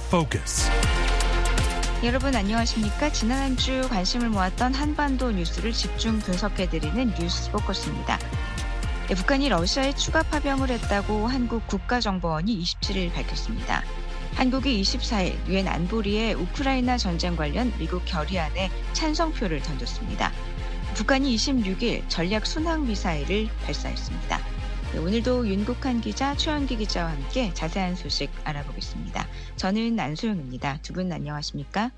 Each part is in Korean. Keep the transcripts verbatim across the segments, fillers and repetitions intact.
Focus. 여러분 안녕하십니까? 지난 한 주 관심을 모았던 한반도 뉴스를 집중 분석해드리는 뉴스 포커스입니다. 네, 북한이 러시아에 추가 파병을 했다고 한국 국가정보원이 이십칠일 밝혔습니다. 한국이 이십사일 유엔 안보리에 우크라이나 전쟁 관련 미국 결의안에 찬성표를 던졌습니다. 북한이 이십육일 전략 순항 미사일을 발사했습니다. 네, 오늘도 윤국한 기자, 최현기 기자와 함께 자세한 소식 알아보겠습니다. 저는 안소영입니다. 두 분 안녕하십니까?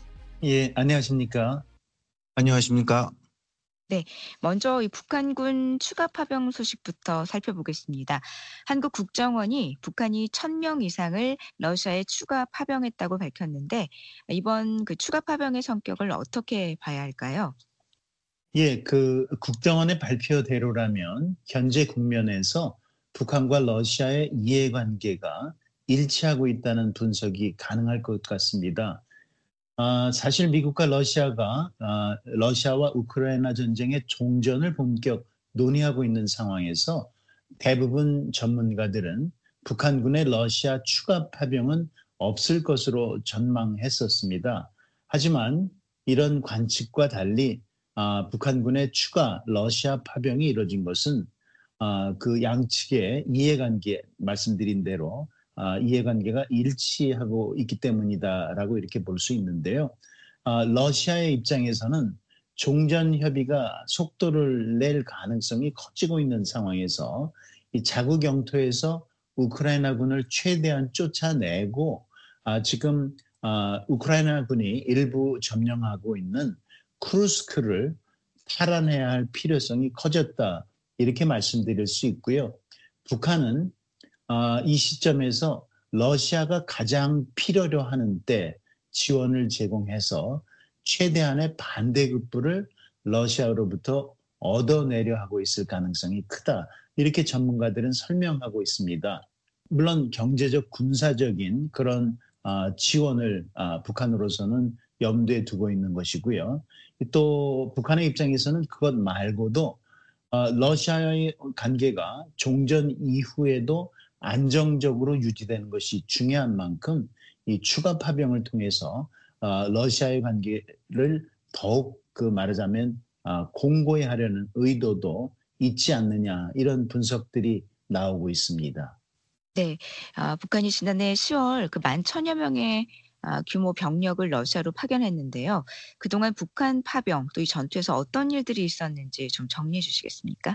예, 안녕하십니까? 안녕하십니까? 네, 먼저 이 북한군 추가 파병 소식부터 살펴보겠습니다. 한국 국정원이 북한이 천 명 이상을 러시아에 추가 파병했다고 밝혔는데 이번 그 추가 파병의 성격을 어떻게 봐야 할까요? 예, 그 국정원의 발표대로라면 현재 국면에서 북한과 러시아의 이해관계가 일치하고 있다는 분석이 가능할 것 같습니다. 아, 사실 미국과 러시아가 아, 러시아와 우크라이나 전쟁의 종전을 본격 논의하고 있는 상황에서 대부분 전문가들은 북한군의 러시아 추가 파병은 없을 것으로 전망했었습니다. 하지만 이런 관측과 달리 아, 북한군의 추가 러시아 파병이 이뤄진 것은 아, 그 양측의 이해관계 말씀드린 대로 아, 이해관계가 일치하고 있기 때문이다라고 이렇게 볼 수 있는데요. 아, 러시아의 입장에서는 종전 협의가 속도를 낼 가능성이 커지고 있는 상황에서 이 자국 영토에서 우크라이나군을 최대한 쫓아내고 아, 지금 아, 우크라이나군이 일부 점령하고 있는 쿠르스크를 탈환해야 할 필요성이 커졌다 이렇게 말씀드릴 수 있고요. 북한은 어, 이 시점에서 러시아가 가장 필요로 하는 때 지원을 제공해서 최대한의 반대급부를 러시아로부터 얻어내려 하고 있을 가능성이 크다. 이렇게 전문가들은 설명하고 있습니다. 물론 경제적 군사적인 그런 어, 지원을 어, 북한으로서는 염두에 두고 있는 것이고요. 또 북한의 입장에서는 그것 말고도 어, 러시아의 관계가 종전 이후에도 안정적으로 유지되는 것이 중요한 만큼 이 추가 파병을 통해서 어, 러시아의 관계를 더욱 그 말하자면 어, 공고히 하려는 의도도 있지 않느냐 이런 분석들이 나오고 있습니다. 네, 아, 북한이 지난해 시월 그 만 천여 명의 아, 규모 병력을 러시아로 파견했는데요. 그동안 북한 파병 또 이 전투에서 어떤 일들이 있었는지 좀 정리해 주시겠습니까?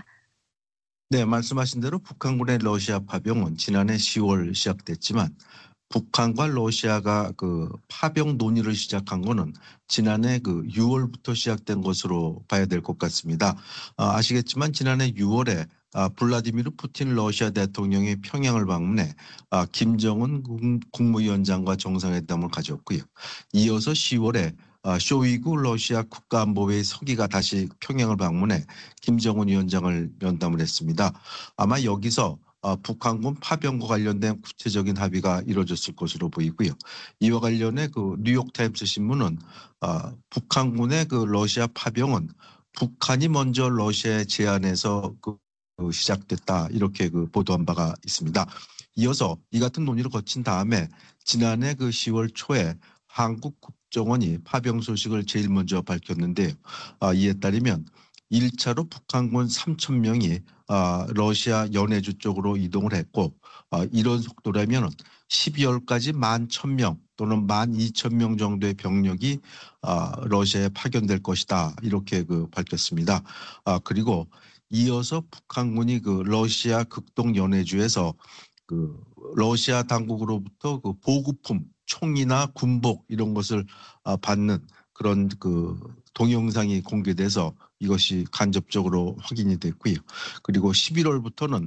네, 말씀하신 대로 북한군의 러시아 파병은 지난해 시월 시작됐지만 북한과 러시아가 그 파병 논의를 시작한 거는 지난해 그 유월부터 시작된 것으로 봐야 될 것 같습니다. 아, 아시겠지만 지난해 유월에 아, 블라디미르 푸틴 러시아 대통령이 평양을 방문해 아, 김정은 국무위원장과 정상회담을 가졌고요. 이어서 시월에 아, 쇼이구 러시아 국가안보회의 서기가 다시 평양을 방문해 김정은 위원장을 면담을 했습니다. 아마 여기서 어, 북한군 파병과 관련된 구체적인 합의가 이루어졌을 것으로 보이고요. 이와 관련해 그 뉴욕타임스 신문은 어, 북한군의 그 러시아 파병은 북한이 먼저 러시아에 제안해서 그, 그 시작됐다 이렇게 그 보도한 바가 있습니다. 이어서 이 같은 논의를 거친 다음에 지난해 그 시월 초에 한국 국정원이 파병 소식을 제일 먼저 밝혔는데요. 어, 이에 따르면 일 차로 북한군 삼천 명이 어, 러시아 연해주 쪽으로 이동을 했고 어, 이런 속도라면 십이월까지 만 천 명 또는 만 이천 명 정도의 병력이 어, 러시아에 파견될 것이다 이렇게 그 밝혔습니다. 어, 그리고 이어서 북한군이 그 러시아 극동 연해주에서 그 러시아 당국으로부터 그 보급품, 총이나 군복 이런 것을 어, 받는 그런 그 동영상이 공개돼서 이것이 간접적으로 확인이 됐고요. 그리고 십일월부터는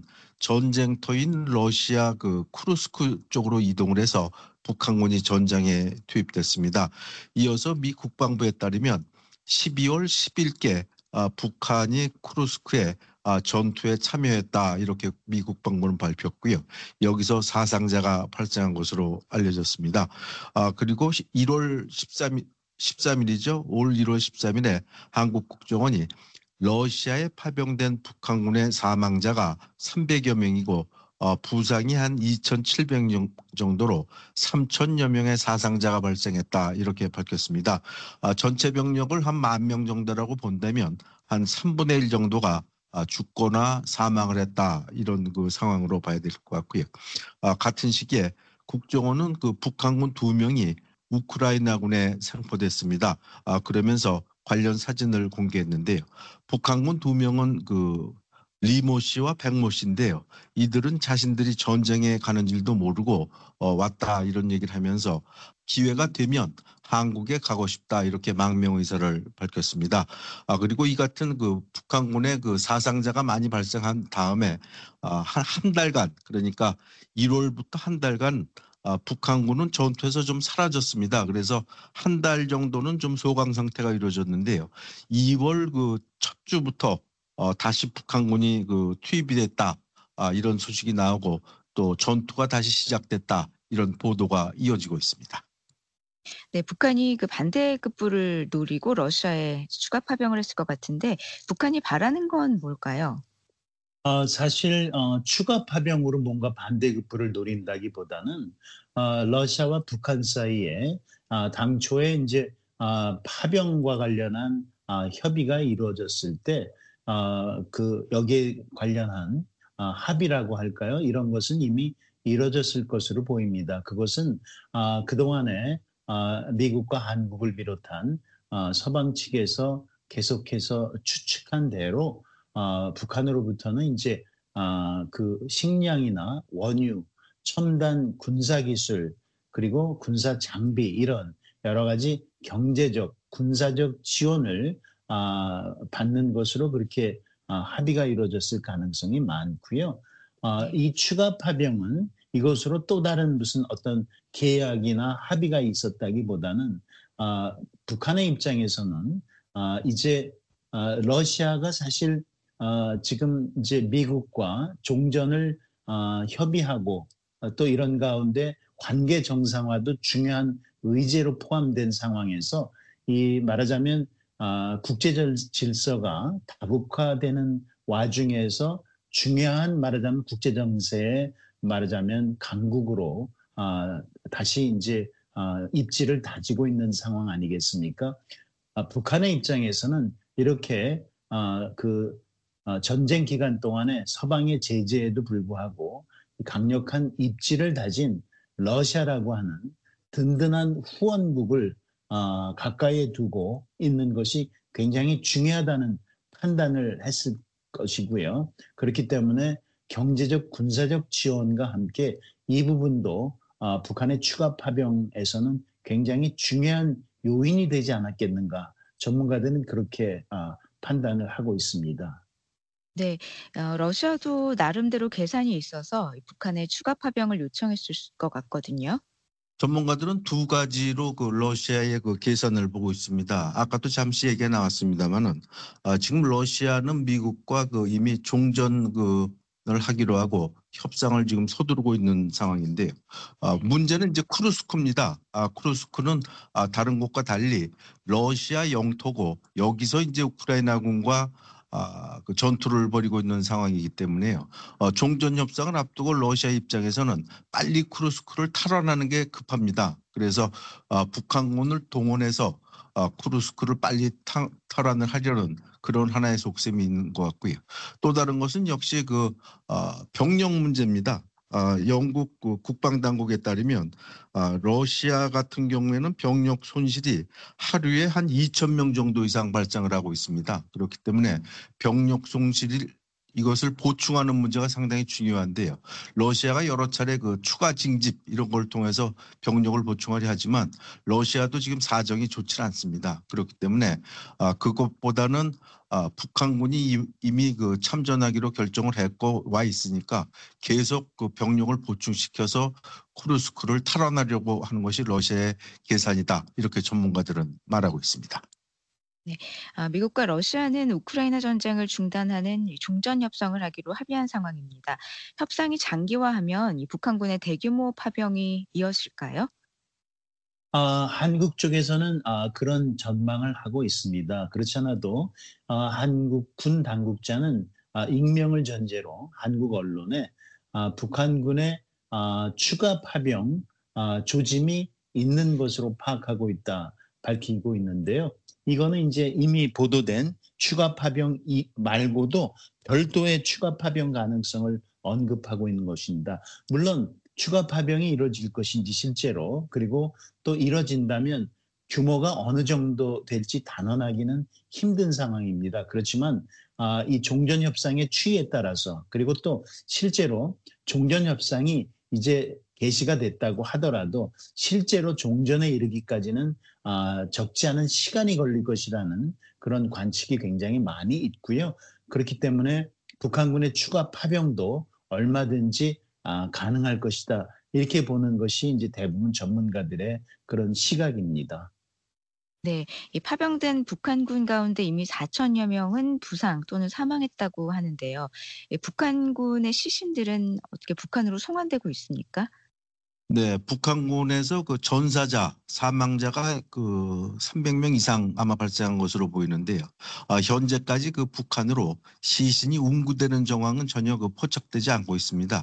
전쟁터인 러시아 그 쿠르스크 쪽으로 이동을 해서 북한군이 전장에 투입됐습니다. 이어서 미 국방부에 따르면 십이월 십일께 북한이 쿠르스크에 전투에 참여했다 이렇게 미 국방부는 밝혔고요. 여기서 사상자가 발생한 것으로 알려졌습니다. 그리고 일월 십삼일 십삼일이죠. 올 일월 십삼일에 한국 국정원이 러시아에 파병된 북한군의 사망자가 삼백여 명이고 어, 부상이 한 이천칠백 명 정도로 삼천여 명의 사상자가 발생했다 이렇게 밝혔습니다. 아, 전체 병력을 한 만 명 정도라고 본다면 한 삼분의 일 정도가 아, 죽거나 사망을 했다 이런 그 상황으로 봐야 될 것 같고요. 아, 같은 시기에 국정원은 그 북한군 두 명이 우크라이나군에 상포됐습니다. 아, 그러면서 관련 사진을 공개했는데요. 북한군 두 명은 그 리모 씨와 백모 씨인데요. 이들은 자신들이 전쟁에 가는 줄도 모르고 어, 왔다 이런 얘기를 하면서 기회가 되면 한국에 가고 싶다 이렇게 망명 의사를 밝혔습니다. 아, 그리고 이 같은 그 북한군의 그 사상자가 많이 발생한 다음에 아, 한, 한 달간 그러니까 일월부터 한 달간 아, 북한군은 전투에서 좀 사라졌습니다. 그래서 한 달 정도는 좀 소강 상태가 이루어졌는데요. 이월 그 첫 주부터 어, 다시 북한군이 그 투입이 됐다. 아, 이런 소식이 나오고 또 전투가 다시 시작됐다. 이런 보도가 이어지고 있습니다. 네, 북한이 그 반대급부를 노리고 러시아에 추가 파병을 했을 것 같은데 북한이 바라는 건 뭘까요? 어, 사실 어, 추가 파병으로 뭔가 반대급부를 노린다기보다는 어, 러시아와 북한 사이에 아, 당초에 이제 아, 파병과 관련한 아, 협의가 이루어졌을 때 아, 그 여기에 관련한 아, 합의라고 할까요? 이런 것은 이미 이루어졌을 것으로 보입니다. 그것은 아, 그동안에 아, 미국과 한국을 비롯한 아, 서방 측에서 계속해서 추측한 대로 어, 북한으로부터는 이제 아, 그 식량이나 원유, 첨단 군사 기술, 그리고 군사 장비 이런 여러 가지 경제적, 군사적 지원을 아, 받는 것으로 그렇게 아, 합의가 이루어졌을 가능성이 많고요. 아, 네. 이 추가 파병은 이것으로 또 다른 무슨 어떤 계약이나 합의가 있었다기보다는 아, 북한의 입장에서는 아, 이제 아, 러시아가 사실 어, 지금 이제 미국과 종전을 어, 협의하고 어, 또 이런 가운데 관계 정상화도 중요한 의제로 포함된 상황에서 이 말하자면 어, 국제 질서가 다국화되는 와중에서 중요한 말하자면 국제 정세에 말하자면 강국으로 어, 다시 이제 어, 입지를 다지고 있는 상황 아니겠습니까? 아, 북한의 입장에서는 이렇게 아, 그 어, 전쟁 기간 동안에 서방의 제재에도 불구하고 강력한 입지를 다진 러시아라고 하는 든든한 후원국을 어, 가까이에 두고 있는 것이 굉장히 중요하다는 판단을 했을 것이고요. 그렇기 때문에 경제적 군사적 지원과 함께 이 부분도 어, 북한의 추가 파병에서는 굉장히 중요한 요인이 되지 않았겠는가. 전문가들은 그렇게 아, 판단을 하고 있습니다. 네. 어 러시아도 나름대로 계산이 있어서 이 북한에 추가 파병을 요청했을 것 같거든요. 전문가들은 두 가지로 그 러시아의 그 계산을 보고 있습니다. 아까도 잠시 얘기가 나왔습니다만은 아, 지금 러시아는 미국과 그 이미 종전 그을 하기로 하고 협상을 지금 서두르고 있는 상황인데요. 아, 네. 문제는 이제 쿠르스크입니다. 아, 쿠르스크는 아, 다른 곳과 달리 러시아 영토고 여기서 이제 우크라이나군과 아, 그 전투를 벌이고 있는 상황이기 때문에요. 어, 종전 협상을 앞두고 러시아 입장에서는 빨리 쿠르스크를 탈환하는 게 급합니다. 그래서 어, 북한군을 동원해서 어, 쿠르스크를 빨리 타, 탈환을 하려는 그런 하나의 속셈이 있는 것 같고요. 또 다른 것은 역시 그 어, 병력 문제입니다. 어, 영국 그 국방당국에 따르면 어, 러시아 같은 경우에는 병력 손실이 하루에 한 이천 명 정도 이상 발생을 하고 있습니다. 그렇기 때문에 병력 손실이 이것을 보충하는 문제가 상당히 중요한데요. 러시아가 여러 차례 그 추가 징집 이런 걸 통해서 병력을 보충하려 하지만 러시아도 지금 사정이 좋지 않습니다. 그렇기 때문에 아, 그것보다는 아, 북한군이 이미 그 참전하기로 결정을 했고 와 있으니까 계속 그 병력을 보충시켜서 쿠르스크를 탈환하려고 하는 것이 러시아의 계산이다. 이렇게 전문가들은 말하고 있습니다. 네. 아 미국과 러시아는 우크라이나 전쟁을 중단하는 이 종전 협상을 하기로 합의한 상황입니다. 협상이 장기화하면 이 북한군의 대규모 파병이 이어질까요? 아, 한국 쪽에서는 아, 그런 전망을 하고 있습니다. 그렇지 않아도 아, 한국 군 당국자는 아, 익명을 전제로 한국 언론에 아, 북한군의 아, 추가 파병 아, 조짐이 있는 것으로 파악하고 있다 밝히고 있는데요. 이거는 이제 이미 보도된 추가 파병 이 말고도 별도의 추가 파병 가능성을 언급하고 있는 것입니다. 물론 추가 파병이 이루어질 것인지 실제로, 그리고 또 이루어진다면 규모가 어느 정도 될지 단언하기는 힘든 상황입니다. 그렇지만 아, 이 종전협상의 추이에 따라서, 그리고 또 실제로 종전협상이 이제 개시가 됐다고 하더라도 실제로 종전에 이르기까지는 아, 적지 않은 시간이 걸릴 것이라는 그런 관측이 굉장히 많이 있고요. 그렇기 때문에 북한군의 추가 파병도 얼마든지 아, 가능할 것이다. 이렇게 보는 것이 이제 대부분 전문가들의 그런 시각입니다. 네. 이 파병된 북한군 가운데 이미 사천여 명은 부상 또는 사망했다고 하는데요. 이 북한군의 시신들은 어떻게 북한으로 송환되고 있습니까? 네, 북한군에서 그 전사자, 사망자가 그 삼백 명 이상 아마 발생한 것으로 보이는데요. 아, 현재까지 그 북한으로 시신이 운구되는 정황은 전혀 그 포착되지 않고 있습니다.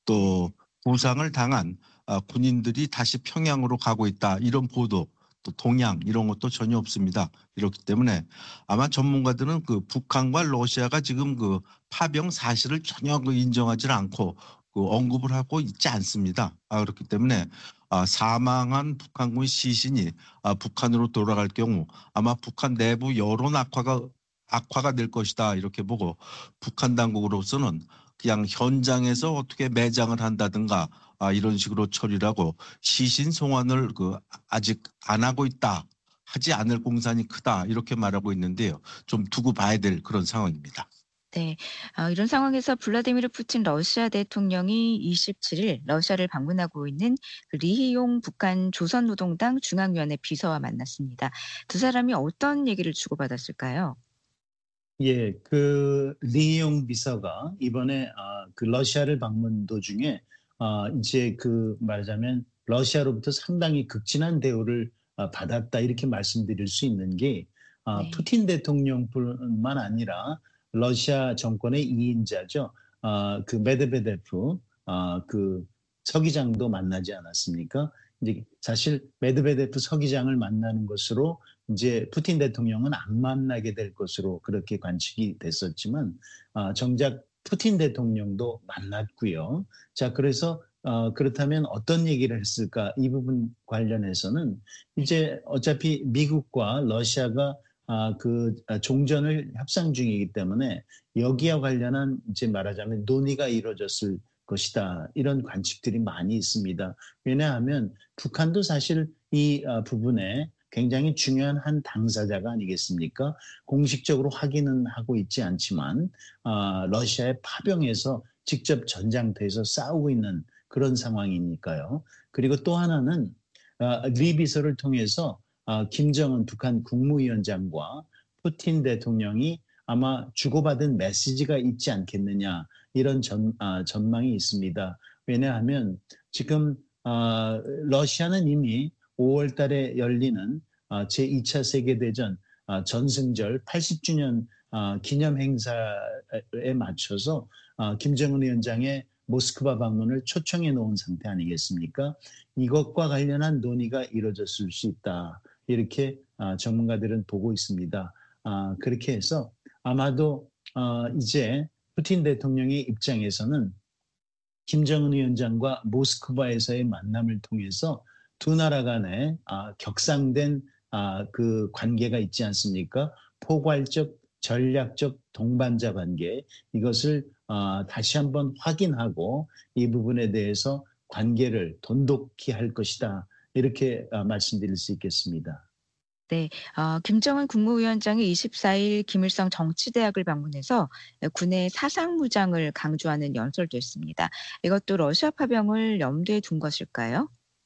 또 부상을 당한 아, 군인들이 다시 평양으로 가고 있다, 이런 보도, 또 동향 이런 것도 전혀 없습니다. 이렇기 때문에 아마 전문가들은 그 북한과 러시아가 지금 그 파병 사실을 전혀 그 인정하지 않고 그 언급을 하고 있지 않습니다. 아, 그렇기 때문에 아, 사망한 북한군 시신이 아, 북한으로 돌아갈 경우 아마 북한 내부 여론 악화가 악화가 될 것이다, 이렇게 보고 북한 당국으로서는 그냥 현장에서 어떻게 매장을 한다든가 아, 이런 식으로 처리를 하고 시신 송환을 그 아직 안 하고 있다, 하지 않을 공산이 크다, 이렇게 말하고 있는데요. 좀 두고 봐야 될 그런 상황입니다. 네. 어, 이런 상황에서 블라디미르 푸틴 러시아 대통령이 이십칠 일 러시아를 방문하고 있는 그 리히용 북한 조선노동당 중앙위원회 비서와 만났습니다. 두 사람이 어떤 얘기를 주고받았을까요? 예, 그 리용 비서가 이번에 아, 그 러시아를 방문 도중에 아, 이제 그 말하자면 러시아로부터 상당히 극진한 대우를 아, 받았다, 이렇게 말씀드릴 수 있는 게 아, 네. 푸틴 대통령뿐만 아니라 러시아 정권의 이 인자죠. 아, 그 메드베데프 아, 그 서기장도 만나지 않았습니까? 이제 사실 메드베데프 서기장을 만나는 것으로 이제 푸틴 대통령은 안 만나게 될 것으로 그렇게 관측이 됐었지만 아, 정작 푸틴 대통령도 만났고요. 자, 그래서 어, 그렇다면 어떤 얘기를 했을까? 이 부분 관련해서는 이제 어차피 미국과 러시아가 아, 그 아, 종전을 협상 중이기 때문에 여기와 관련한 이제 말하자면 논의가 이루어졌을 것이다, 이런 관측들이 많이 있습니다. 왜냐하면 북한도 사실 이 아, 부분에 굉장히 중요한 한 당사자가 아니겠습니까? 공식적으로 확인은 하고 있지 않지만 아, 러시아의 파병에서 직접 전장터에서 싸우고 있는 그런 상황이니까요. 그리고 또 하나는 아, 리 비서를 통해서 아, 김정은 북한 국무위원장과 푸틴 대통령이 아마 주고받은 메시지가 있지 않겠느냐, 이런 전, 아, 전망이 있습니다. 왜냐하면 지금 아, 러시아는 이미 오월 달에 열리는 아, 제이 차 세계대전 아, 전승절 팔십 주년 아, 기념 행사에 맞춰서 아, 김정은 위원장의 모스크바 방문을 초청해 놓은 상태 아니겠습니까? 이것과 관련한 논의가 이루어졌을 수 있다, 이렇게 아, 전문가들은 보고 있습니다. 아, 그렇게 해서 아마도 어, 이제 푸틴 대통령의 입장에서는 김정은 위원장과 모스크바에서의 만남을 통해서 두 나라 간에 아, 격상된 아, 그 관계가 있지 않습니까? 포괄적, 전략적 동반자 관계, 이것을 아, 다시 한번 확인하고 이 부분에 대해서 관계를 돈독히 할 것이다, 이렇게 아, 말씀드릴 수 있겠습니다. 네. 어, 김정은 국무위원장이 이십사 일 김일성 정치대학을 방문해서 군의 사상무장을 강조하는 연설도 했습니다. 이것도 러시아 파병을 염두에 둔 것일까요?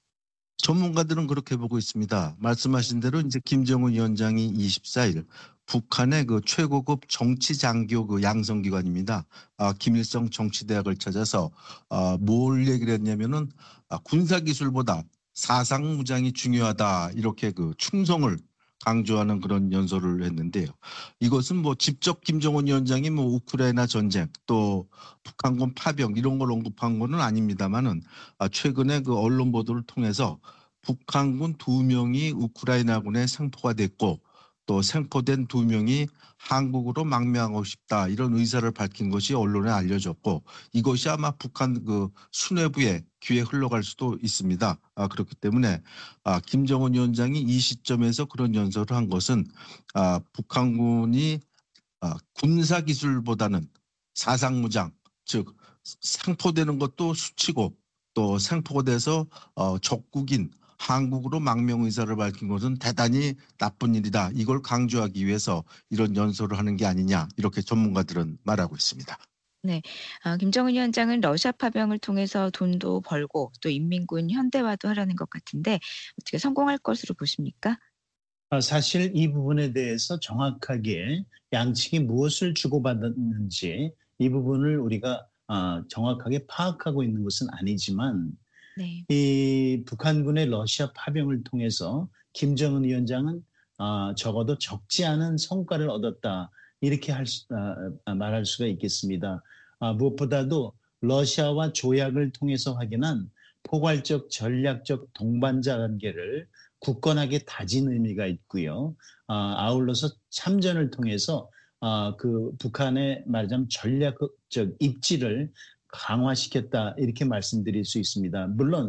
전문가들은 그렇게 보고 있습니다. 말씀하신 대로 이제 김정은 위원장이 이십사 일 북한의 그 최고급 정치 장교 그 양성기관입니다. 아, 김일성 정치대학을 찾아서 아, 뭘 얘기를 했냐면은 아, 군사기술보다 사상무장이 중요하다, 이렇게 그 충성을 강조하는 그런 연설을 했는데요. 이것은 뭐 직접 김정은 위원장이 뭐 우크라이나 전쟁 또 북한군 파병 이런 걸 언급한 거는 아닙니다만은 최근에 그 언론 보도를 통해서 북한군 두 명이 우크라이나군에 생포가 됐고 또 생포된 두 명이 한국으로 망명하고 싶다 이런 의사를 밝힌 것이 언론에 알려졌고 이것이 아마 북한 그 수뇌부에 귀에 흘러갈 수도 있습니다. 아, 그렇기 때문에 아, 김정은 위원장이 이 시점에서 그런 연설을 한 것은 아, 북한군이 아, 군사 기술보다는 사상무장 즉 생포되는 것도 수치고 또 생포가 돼서 어, 적국인 한국으로 망명 의사를 밝힌 것은 대단히 나쁜 일이다. 이걸 강조하기 위해서 이런 연설을 하는 게 아니냐 이렇게 전문가들은 말하고 있습니다. 네, 아, 김정은 위원장은 러시아 파병을 통해서 돈도 벌고 또 인민군 현대화도 하려는 것 같은데 어떻게 성공할 것으로 보십니까? 아, 사실 이 부분에 대해서 정확하게 양측이 무엇을 주고받았는지 이 부분을 우리가 아, 정확하게 파악하고 있는 것은 아니지만 네. 이 북한군의 러시아 파병을 통해서 김정은 위원장은 아, 적어도 적지 않은 성과를 얻었다 이렇게 할 수, 아, 말할 수가 있겠습니다. 아, 무엇보다도 러시아와 조약을 통해서 확인한 포괄적 전략적 동반자 관계를 굳건하게 다진 의미가 있고요. 아, 아울러서 참전을 통해서 아, 그 북한의 말하자면 전략적 입지를 강화시켰다 이렇게 말씀드릴 수 있습니다. 물론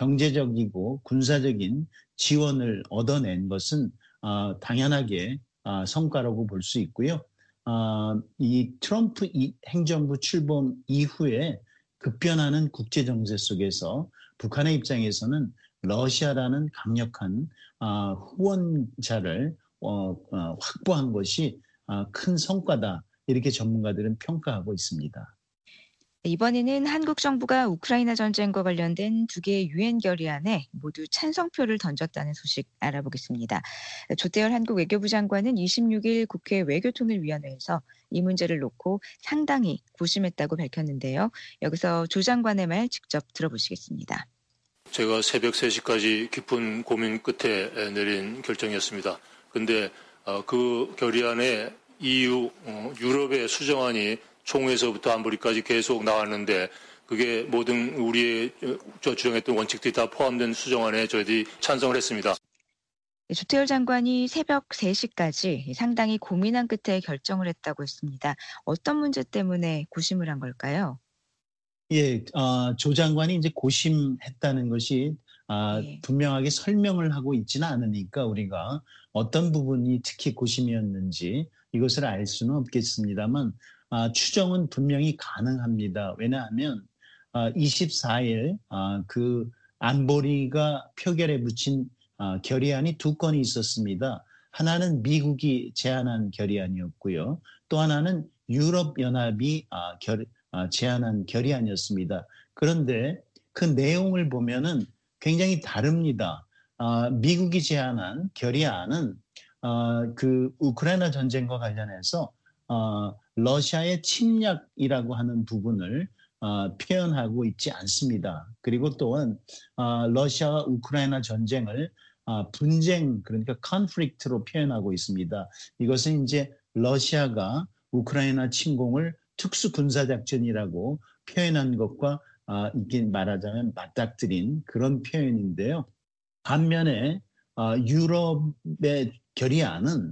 경제적이고 군사적인 지원을 얻어낸 것은 어, 당연하게 어, 성과라고 볼 수 있고요. 어, 이 트럼프 이 행정부 출범 이후에 급변하는 국제 정세 속에서 북한의 입장에서는 러시아라는 강력한 어, 후원자를 어, 어, 확보한 것이 어, 큰 성과다 이렇게 전문가들은 평가하고 있습니다. 이번에는 한국 정부가 우크라이나 전쟁과 관련된 두 개의 유엔 결의안에 모두 찬성표를 던졌다는 소식 알아보겠습니다. 조태열 한국 외교부 장관은 이십육 일 국회 외교통일위원회에서 이 문제를 놓고 상당히 고심했다고 밝혔는데요. 여기서 조 장관의 말 직접 들어보시겠습니다. 제가 새벽 세 시까지 깊은 고민 끝에 내린 결정이었습니다. 그런데 그 결의안에 이유, 유럽의 수정안이 총회에서부터 안보리까지 계속 나왔는데 그게 모든 우리의 주장했던 원칙들이 다 포함된 수정안에 저희들이 찬성을 했습니다. 조태열 장관이 새벽 세 시까지 상당히 고민한 끝에 결정을 했다고 했습니다. 어떤 문제 때문에 고심을 한 걸까요? 예, 어, 조 장관이 이제 고심했다는 것이 아, 네. 분명하게 설명을 하고 있지는 않으니까 우리가 어떤 부분이 특히 고심이었는지 이것을 알 수는 없겠습니다만 아, 추정은 분명히 가능합니다. 왜냐하면 아, 이십사 일 아, 그 안보리가 표결에 붙인 아, 결의안이 두 건이 있었습니다. 하나는 미국이 제안한 결의안이었고요. 또 하나는 유럽연합이 아, 결, 아, 제안한 결의안이었습니다. 그런데 그 내용을 보면은 굉장히 다릅니다. 아, 미국이 제안한 결의안은 아, 그 우크라이나 전쟁과 관련해서 어, 러시아의 침략이라고 하는 부분을 어, 표현하고 있지 않습니다. 그리고 또한 어, 러시아와 우크라이나 전쟁을 어, 분쟁 그러니까 컨플릭트로 표현하고 있습니다. 이것은 이제 러시아가 우크라이나 침공을 특수 군사작전이라고 표현한 것과 어, 이게 말하자면 맞닥뜨린 그런 표현인데요. 반면에 어, 유럽의 결의안은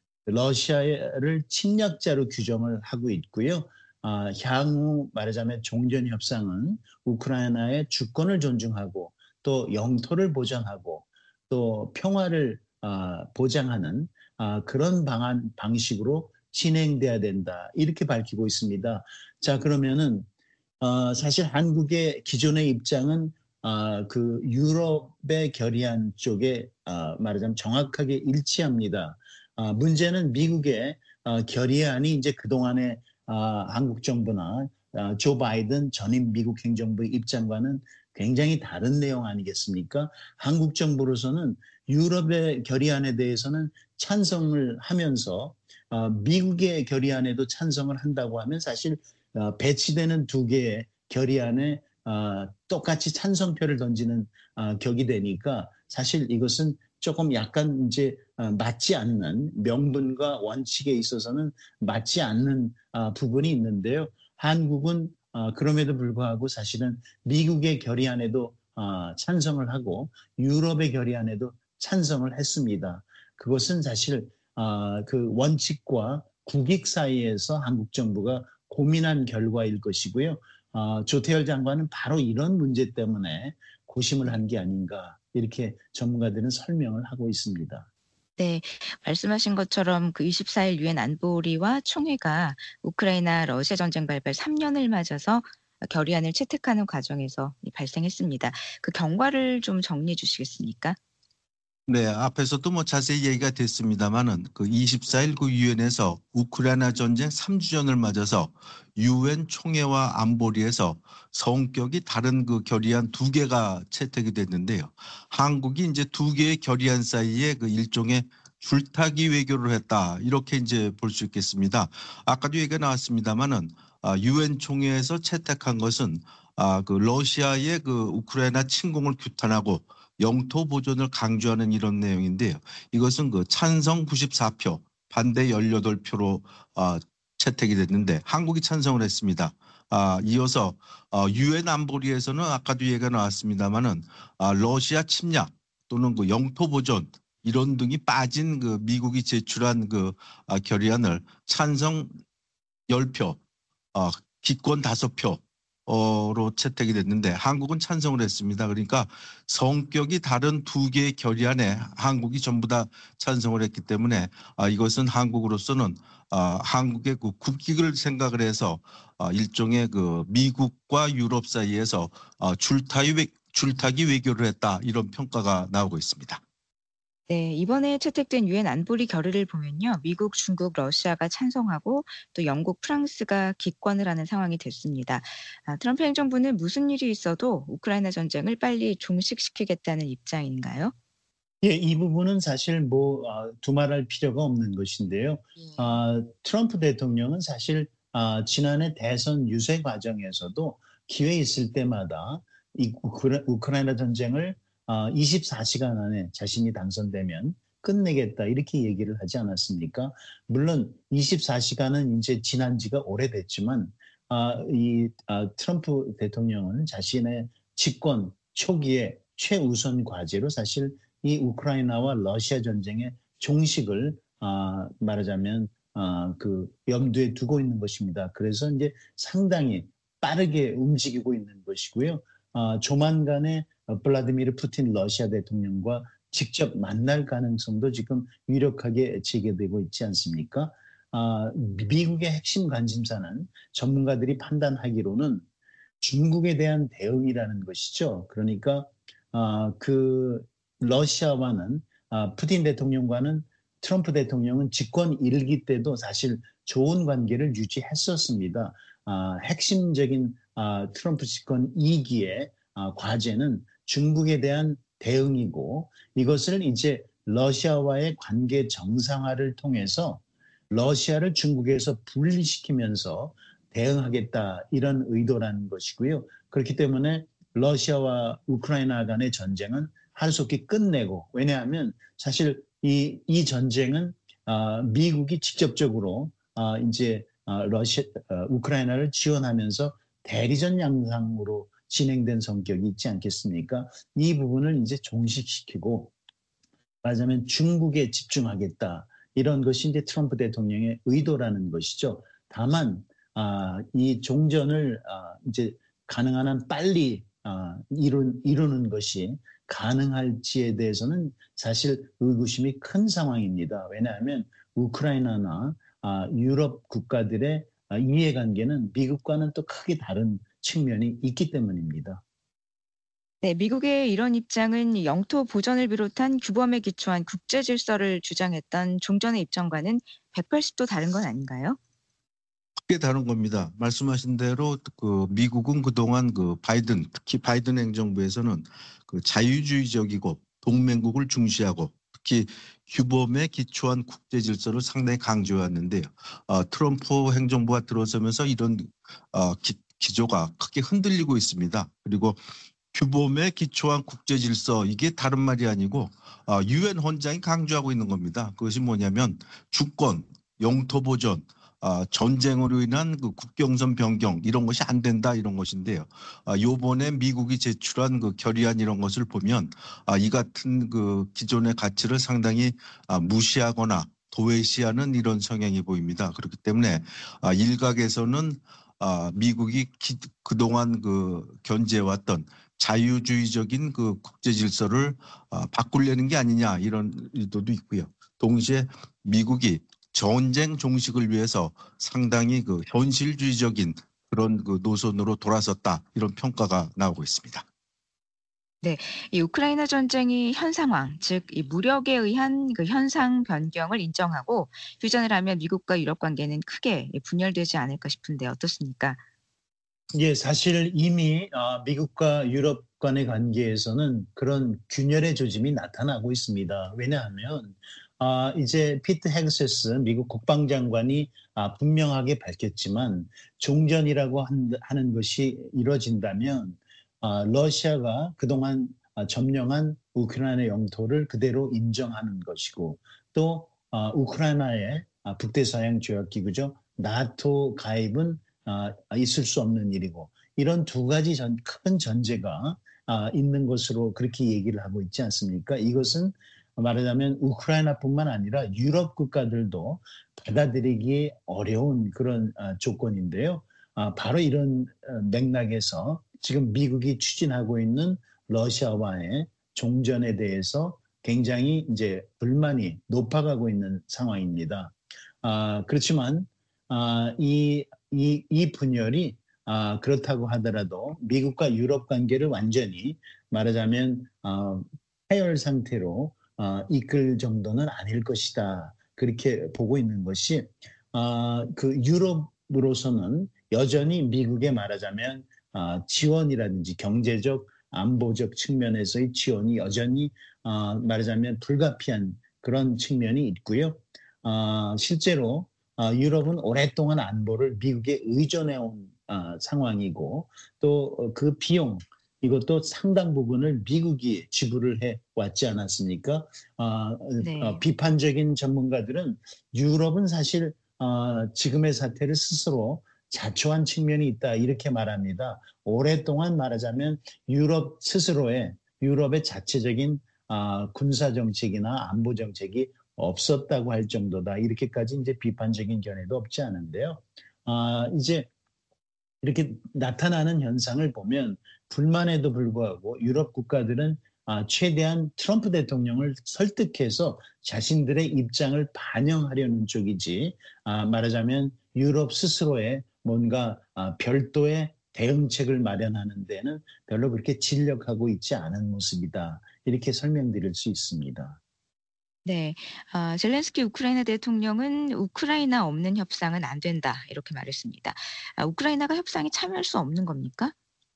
러시아를 침략자로 규정을 하고 있고요. 아, 향후 말하자면 종전 협상은 우크라이나의 주권을 존중하고 또 영토를 보장하고 또 평화를 아, 보장하는 아, 그런 방안 방식으로 진행돼야 된다 이렇게 밝히고 있습니다. 자 그러면은 어, 사실 한국의 기존의 입장은 어, 그 유럽의 결의안 쪽에 어, 말하자면 정확하게 일치합니다. 어, 문제는 미국의 어, 결의안이 이제 그동안의 어, 한국 정부나 어, 조 바이든 전임 미국 행정부의 입장과는 굉장히 다른 내용 아니겠습니까? 한국 정부로서는 유럽의 결의안에 대해서는 찬성을 하면서 어, 미국의 결의안에도 찬성을 한다고 하면 사실 어, 배치되는 두 개의 결의안에 어, 똑같이 찬성표를 던지는 어, 격이 되니까 사실 이것은 조금 약간 이제 어, 맞지 않는 명분과 원칙에 있어서는 맞지 않는 어, 부분이 있는데요. 한국은 어, 그럼에도 불구하고 사실은 미국의 결의안에도 어, 찬성을 하고 유럽의 결의안에도 찬성을 했습니다. 그것은 사실 어, 그 원칙과 국익 사이에서 한국 정부가 고민한 결과일 것이고요. 어, 조태열 장관은 바로 이런 문제 때문에 고심을 한 게 아닌가 이렇게 전문가들은 설명을 하고 있습니다. 네, 말씀하신 것처럼 그 이십사 일 유엔 안보리와 총회가 우크라이나 러시아 전쟁 발발 삼 년을 맞아서 결의안을 채택하는 과정에서 발생했습니다. 그 경과를 좀 정리해 주시겠습니까? 네, 앞에서도 뭐 자세히 얘기가 됐습니다만은 그 이십사 일 그 유엔에서 우크라이나 전쟁 삼 주년을 맞아서 유엔 총회와 안보리에서 성격이 다른 그 결의안 두 개가 채택이 됐는데요. 한국이 이제 두 개의 결의안 사이에 그 일종의 줄타기 외교를 했다 이렇게 이제 볼 수 있겠습니다. 아까도 얘기가 나왔습니다만은 유엔 총회에서 채택한 것은 아, 그 러시아의 그 우크라이나 침공을 규탄하고 영토 보존을 강조하는 이런 내용인데요. 이것은 그 찬성 구십사 표, 반대 십팔 표로 어, 채택이 됐는데 한국이 찬성을 했습니다. 아, 이어서 어, 유엔 안보리에서는 아까도 얘기가 나왔습니다만은 아, 러시아 침략 또는 그 영토 보존 이런 등이 빠진 그 미국이 제출한 그 아, 결의안을 찬성 십 표, 어, 기권 다섯 표. 어로 채택이 됐는데 한국은 찬성을 했습니다. 그러니까 성격이 다른 두 개의 결의안에 한국이 전부 다 찬성을 했기 때문에 아, 이것은 한국으로서는 아, 한국의 그 국익을 생각을 해서 아, 일종의 그 미국과 유럽 사이에서 아, 줄타기, 외, 줄타기 외교를 했다 이런 평가가 나오고 있습니다. 네, 이번에 채택된 유엔 안보리 결의를 보면요. 미국, 중국, 러시아가 찬성하고 또 영국, 프랑스가 기권을 하는 상황이 됐습니다. 아, 트럼프 행정부는 무슨 일이 있어도 우크라이나 전쟁을 빨리 종식시키겠다는 입장인가요? 예, 이 부분은 사실 뭐 어, 두말할 필요가 없는 것인데요. 예. 어, 트럼프 대통령은 사실 어, 지난해 대선 유세 과정에서도 기회 있을 때마다 이 우크라, 우크라이나 전쟁을 어, 이십사 시간 안에 자신이 당선되면 끝내겠다 이렇게 얘기를 하지 않았습니까? 물론 이십사 시간은 이제 지난 지가 오래됐지만 아, 이 아, 트럼프 대통령은 자신의 집권 초기에 최우선 과제로 사실 이 우크라이나와 러시아 전쟁의 종식을 아, 말하자면 아, 그 염두에 두고 있는 것입니다. 그래서 이제 상당히 빠르게 움직이고 있는 것이고요. 아, 조만간에 블라디미르 푸틴 러시아 대통령과 직접 만날 가능성도 지금 유력하게 제기되고 있지 않습니까? 아, 미국의 핵심 관심사는 전문가들이 판단하기로는 중국에 대한 대응이라는 것이죠. 그러니까 아, 그 러시아와는 아, 푸틴 대통령과는 트럼프 대통령은 집권 일기 때도 사실 좋은 관계를 유지했었습니다. 아, 핵심적인 아, 트럼프 집권 이 기의 아, 과제는 중국에 대한 대응이고 이것을 이제 러시아와의 관계 정상화를 통해서 러시아를 중국에서 분리시키면서 대응하겠다 이런 의도라는 것이고요. 그렇기 때문에 러시아와 우크라이나 간의 전쟁은 하루속히 끝내고 왜냐하면 사실 이, 이 전쟁은 어, 미국이 직접적으로 어, 이제 어, 러시아, 어, 우크라이나를 지원하면서 대리전 양상으로 진행된 성격이 있지 않겠습니까? 이 부분을 이제 종식시키고 말하자면 중국에 집중하겠다. 이런 것이 이제 트럼프 대통령의 의도라는 것이죠. 다만 아, 이 종전을 아, 이제 가능한 한 빨리 아, 이루, 이루는 것이 가능할지에 대해서는 사실 의구심이 큰 상황입니다. 왜냐하면 우크라이나나 아, 유럽 국가들의 아, 이해관계는 미국과는 또 크게 다른 측면이 있기 때문입니다. 네, 미국의 이런 입장은 영토 보전을 비롯한 규범에 기초한 국제 질서를 주장했던 종전의 입장과는 백팔십 도 다른 건 아닌가요? 크게 다른 겁니다. 말씀하신 대로 그 미국은 그동안 그 바이든, 특히 바이든 행정부에서는 그 자유주의적이고 동맹국을 중시하고 특히 규범에 기초한 국제 질서를 상당히 강조했는데요. 어, 트럼프 행정부가 들어서면서 이런 어, 기, 기조가 크게 흔들리고 있습니다. 그리고 규범에 기초한 국제 질서 이게 다른 말이 아니고 유엔 헌장이 강조하고 있는 겁니다. 그것이 뭐냐면 주권, 영토 보전, 아, 전쟁으로 인한 그 국경선 변경 이런 것이 안 된다 이런 것인데요. 아, 요번에 미국이 제출한 그 결의안 이런 것을 보면 아, 이 같은 그 기존의 가치를 상당히 아, 무시하거나 도외시하는 이런 성향이 보입니다. 그렇기 때문에 아, 일각에서는 아, 미국이 기, 그동안 그 견제해왔던 자유주의적인 그 국제 질서를 아, 바꾸려는 게 아니냐 이런 의도도 있고요. 동시에 미국이 전쟁 종식을 위해서 상당히 그 현실주의적인 그런 그 노선으로 돌아섰다 이런 평가가 나오고 있습니다. 네, 이 우크라이나 전쟁이 현 상황, 즉 이 무력에 의한 그 현상 변경을 인정하고 휴전을 하면 미국과 유럽 관계는 크게 분열되지 않을까 싶은데 어떻습니까? 예, 사실 이미 아, 미국과 유럽 간의 관계에서는 그런 균열의 조짐이 나타나고 있습니다. 왜냐하면 아, 이제 피트 헤그세스 미국 국방장관이 아, 분명하게 밝혔지만 종전이라고 한, 하는 것이 이루어진다면 아, 러시아가 그동안 아, 점령한 우크라이나 영토를 그대로 인정하는 것이고 또 아, 우크라이나의 아, 북대서양 조약기구죠. 나토 가입은 아, 있을 수 없는 일이고 이런 두 가지 전, 큰 전제가 아, 있는 것으로 그렇게 얘기를 하고 있지 않습니까? 이것은 말하자면 우크라이나뿐만 아니라 유럽 국가들도 받아들이기 어려운 그런 아, 조건인데요. 아, 바로 이런 어, 맥락에서 지금 미국이 추진하고 있는 러시아와의 종전에 대해서 굉장히 이제 불만이 높아가고 있는 상황입니다. 아, 그렇지만 아, 이, 이, 이 분열이 아, 그렇다고 하더라도 미국과 유럽 관계를 완전히 말하자면 어, 파열 상태로 어, 이끌 정도는 아닐 것이다. 그렇게 보고 있는 것이 어, 그 유럽으로서는 여전히 미국에 말하자면 어, 지원이라든지 경제적 안보적 측면에서의 지원이 여전히 어, 말하자면 불가피한 그런 측면이 있고요. 어, 실제로 어, 유럽은 오랫동안 안보를 미국에 의존해온 어, 상황이고 또 그 비용 이것도 상당 부분을 미국이 지불을 해 왔지 않았습니까? 어, 어, 네. 비판적인 전문가들은 유럽은 사실 어, 지금의 사태를 스스로 자초한 측면이 있다 이렇게 말합니다. 오랫동안 말하자면 유럽 스스로의 유럽의 자체적인 어, 군사 정책이나 안보 정책이 없었다고 할 정도다. 이렇게까지 이제 비판적인 견해도 없지 않은데요. 아, 이제 이렇게 나타나는 현상을 보면 불만에도 불구하고 유럽 국가들은 아, 최대한 트럼프 대통령을 설득해서 자신들의 입장을 반영하려는 쪽이지 아, 말하자면 유럽 스스로의 뭔가 아, 별도의 대응책을 마련하는 데는 별로 그렇게 진력하고 있지 않은 모습이다. 이렇게 설명드릴 수 있습니다. 네. 아, 젤렌스키 우크라이나 대통령은 "우크라이나 없는 협상은 안 된다." 이렇게 말했습니다. 아, 우크라이나가 협상에 참여할 수 없는 겁니까?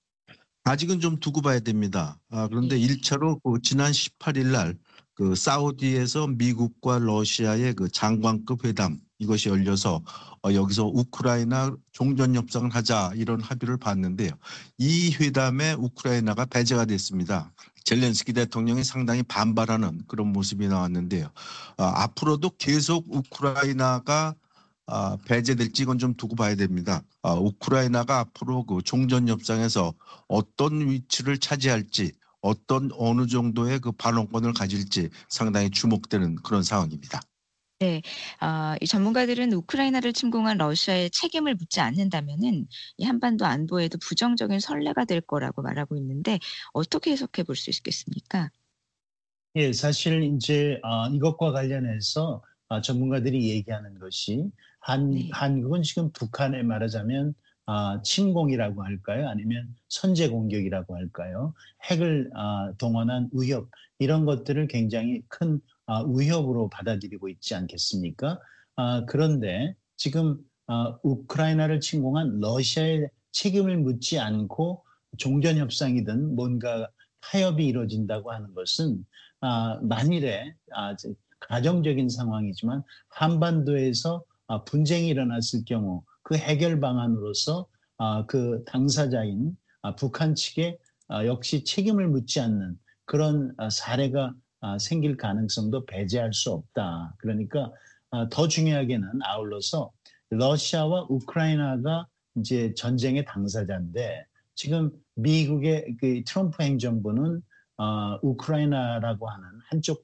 아직은 좀 두고 봐야 됩니다. 아, 그런데 예. 일 차로 그 지난 십팔 일 날 그 사우디에서 미국과 러시아의 그 장관급 회담 이것이 열려서 어, 여기서 우크라이나 종전 협상을 하자 이런 합의를 봤는데요. 이 회담에 우크라이나가 배제가 됐습니다. 젤렌스키 대통령이 상당히 반발하는 그런 모습이 나왔는데요. 아, 앞으로도 계속 우크라이나가 아, 배제될지 이건 좀 두고 봐야 됩니다. 아, 우크라이나가 앞으로 그 종전 협상에서 어떤 위치를 차지할지, 어떤 어느 정도의 그 발언권을 가질지 상당히 주목되는 그런 상황입니다. 네. 아, 이 전문가들은 우크라이나를 침공한 러시아에 책임을 묻지 않는다면은 이 한반도 안보에도 부정적인 선례가 될 거라고 말하고 있는데 어떻게 해석해 볼 수 있겠습니까? 예, 사실 이제 아, 이것과 관련해서 아, 전문가들이 얘기하는 것이 한 네. 한국은 지금 북한에 말하자면 아, 침공이라고 할까요? 아니면 선제 공격이라고 할까요? 핵을 아, 동원한 위협 이런 것들을 굉장히 큰 아, 위협으로 받아들이고 있지 않겠습니까? 아, 그런데 지금 아, 우크라이나를 침공한 러시아의 책임을 묻지 않고 종전 협상이든 뭔가 타협이 이루어진다고 하는 것은 아, 만일에 아, 가정적인 상황이지만 한반도에서 아, 분쟁이 일어났을 경우 그 해결 방안으로서 아, 그 당사자인 아, 북한 측에 아, 역시 책임을 묻지 않는 그런 아, 사례가 아, 생길 가능성도 배제할 수 없다. 그러니까 아, 더 중요하게는 아울러서 러시아와 우크라이나가 이제 전쟁의 당사자인데 지금 미국의 그 트럼프 행정부는 어, 우크라이나라고 하는 한쪽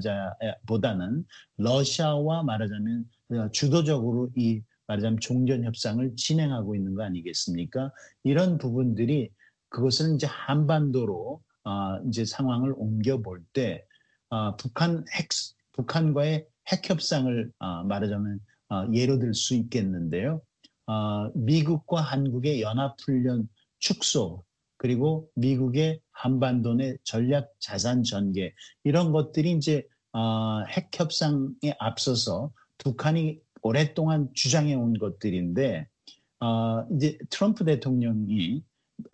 당사자보다는 러시아와 말하자면 주도적으로 이 말하자면 종전 협상을 진행하고 있는 거 아니겠습니까? 이런 부분들이 그것을 이제 한반도로 어, 이제 상황을 옮겨 볼 때 어, 북한 핵 북한과의 핵 협상을 어, 말하자면 어, 예로 들 수 있겠는데요. 어, 미국과 한국의 연합훈련 축소 그리고 미국의 한반도 내 전략 자산 전개 이런 것들이 이제 어, 핵 협상에 앞서서 북한이 오랫동안 주장해 온 것들인데 어, 이제 트럼프 대통령이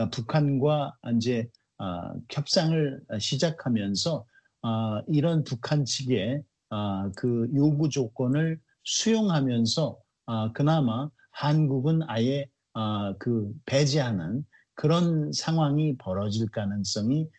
북한과 이제 어, 협상을 시작하면서 어, 이런 북한 측의 어, 그 요구 조건을 수용하면서 어, 그나마 한국은 아예 어, 그 배제하는 그런 상황이 벌어질 가능성이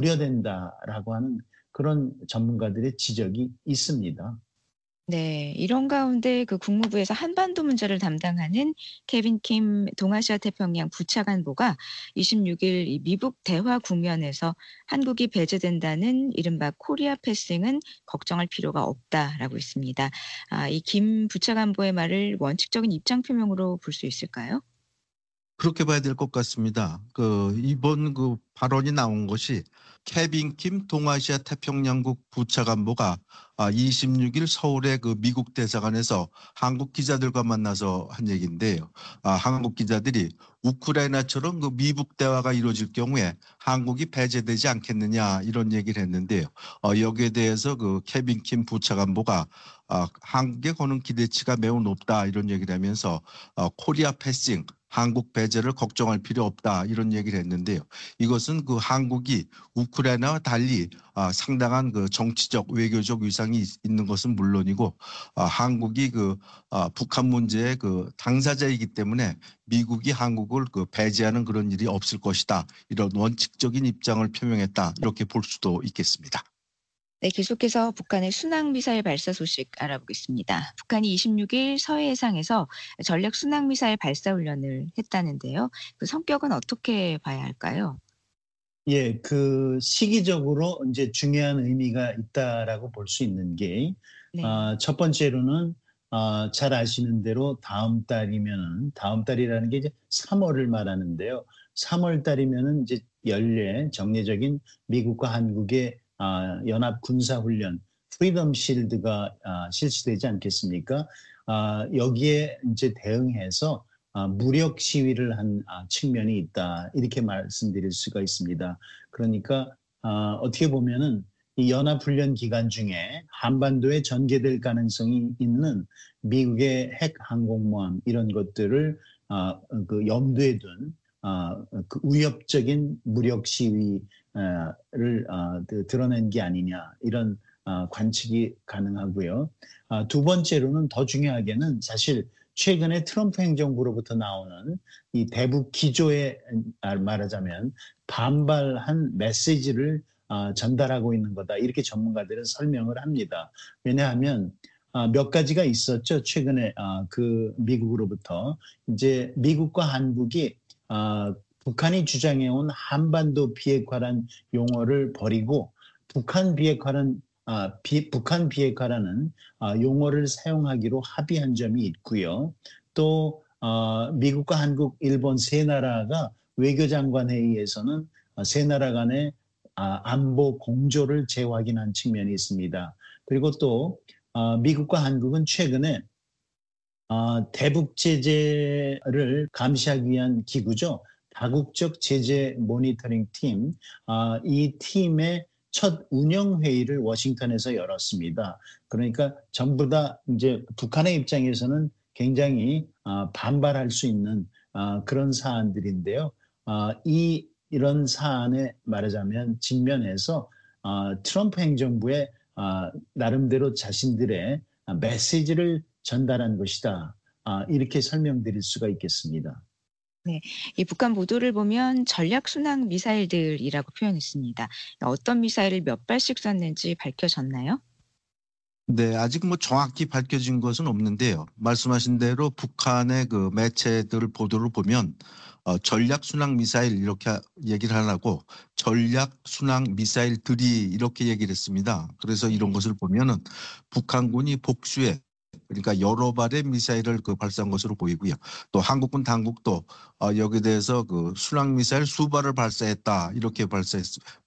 우려된다라고 하는 그런 전문가들의 지적이 있습니다. 네, 이런 가운데 그 국무부에서 한반도 문제를 담당하는 케빈 킴 동아시아 태평양 부차관보가 이십육 일 이 미국 대화 국면에서 한국이 배제된다는 이른바 코리아 패싱은 걱정할 필요가 없다라고 했습니다. 아, 이 김 부차관보의 말을 원칙적인 입장 표명으로 볼 수 있을까요? 그렇게 봐야 될 것 같습니다. 그 이번 그 발언이 나온 것이 케빈 킴 동아시아 태평양국 부차관보가 이십육 일 서울의 그 미국 대사관에서 한국 기자들과 만나서 한 얘기인데요. 아, 한국 기자들이 우크라이나처럼 그 미국 대화가 이루어질 경우에 한국이 배제되지 않겠느냐 이런 얘기를 했는데요. 어, 여기에 대해서 그 케빈 킴 부차관보가 어, 한국에 거는 기대치가 매우 높다 이런 얘기를 하면서 어, 코리아 패싱 한국 배제를 걱정할 필요 없다 이런 얘기를 했는데요. 이것은 그 한국이 우크라이나와 달리 아, 상당한 그 정치적 외교적 위상이 있는 것은 물론이고 아, 한국이 그 아, 북한 문제의 그 당사자이기 때문에 미국이 한국을 그 배제하는 그런 일이 없을 것이다. 이런 원칙적인 입장을 표명했다. 이렇게 볼 수도 있겠습니다. 네, 계속해서 북한의 순항미사일 발사 소식 알아보겠습니다. 북한이 이십육 일 서해 해상에서 전략 순항미사일 발사 훈련을 했다는데요. 그 성격은 어떻게 봐야 할까요? 예, 그 시기적으로 이제 중요한 의미가 있다라고 볼 수 있는 게, 네. 어, 첫 번째로는 어, 잘 아시는 대로 다음 달이면은 다음 달이라는 게 이제 삼월을 말하는데요. 삼월 달이면은 이제 연례 정례적인 미국과 한국의 아, 연합 군사 훈련 프리덤 실드가 아, 실시되지 않겠습니까? 아, 여기에 이제 대응해서 아, 무력 시위를 한 아, 측면이 있다 이렇게 말씀드릴 수가 있습니다. 그러니까 아, 어떻게 보면은 이 연합훈련 기간 중에 한반도에 전개될 가능성이 있는 미국의 핵 항공모함 이런 것들을 아, 그 염두에 둔 아, 그 위협적인 무력 시위를 아, 드러낸 게 아니냐 이런 아, 관측이 가능하고요. 아, 두 번째로는 더 중요하게는 사실 최근에 트럼프 행정부로부터 나오는 이 대북 기조에 말하자면 반발한 메시지를 어, 전달하고 있는 거다. 이렇게 전문가들은 설명을 합니다. 왜냐하면 어, 몇 가지가 있었죠. 최근에 어, 그 미국으로부터 이제 미국과 한국이 어, 북한이 주장해온 한반도 비핵화란 용어를 버리고 북한 비핵화란 아, 비, 북한 비핵화라는 아, 용어를 사용하기로 합의한 점이 있고요. 또 어, 미국과 한국, 일본 세 나라가 외교장관 회의에서는 세 나라 간의 아, 안보 공조를 재확인한 측면이 있습니다. 그리고 또 어, 미국과 한국은 최근에 어, 대북 제재를 감시하기 위한 기구죠. 다국적 제재 모니터링 팀, 어, 이 팀의 첫 운영 회의를 워싱턴에서 열었습니다. 그러니까 전부 다 이제 북한의 입장에서는 굉장히 어, 반발할 수 있는 어, 그런 사안들인데요. 어, 이 이런 사안에 말하자면 직면해서 어, 트럼프 행정부의 어, 나름대로 자신들의 메시지를 전달한 것이다. 아, 이렇게 설명드릴 수가 있겠습니다. 네, 이 북한 보도를 보면 전략 순항 미사일들이라고 표현했습니다. 어떤 미사일을 몇 발씩 쐈는지 밝혀졌나요? 네, 아직 뭐 정확히 밝혀진 것은 없는데요. 말씀하신 대로 북한의 그 매체들 보도를 보면 어, 전략 순항 미사일 이렇게 얘기를 하려고 전략 순항 미사일들이 이렇게 얘기를 했습니다. 그래서 이런 것을 보면은 북한군이 복수해 그러니까 여러 발의 미사일을 그 발사한 것으로 보이고요. 또 한국군 당국도 어, 여기에 대해서 그 순항 미사일 수 발을 발사했다 이렇게 발사했,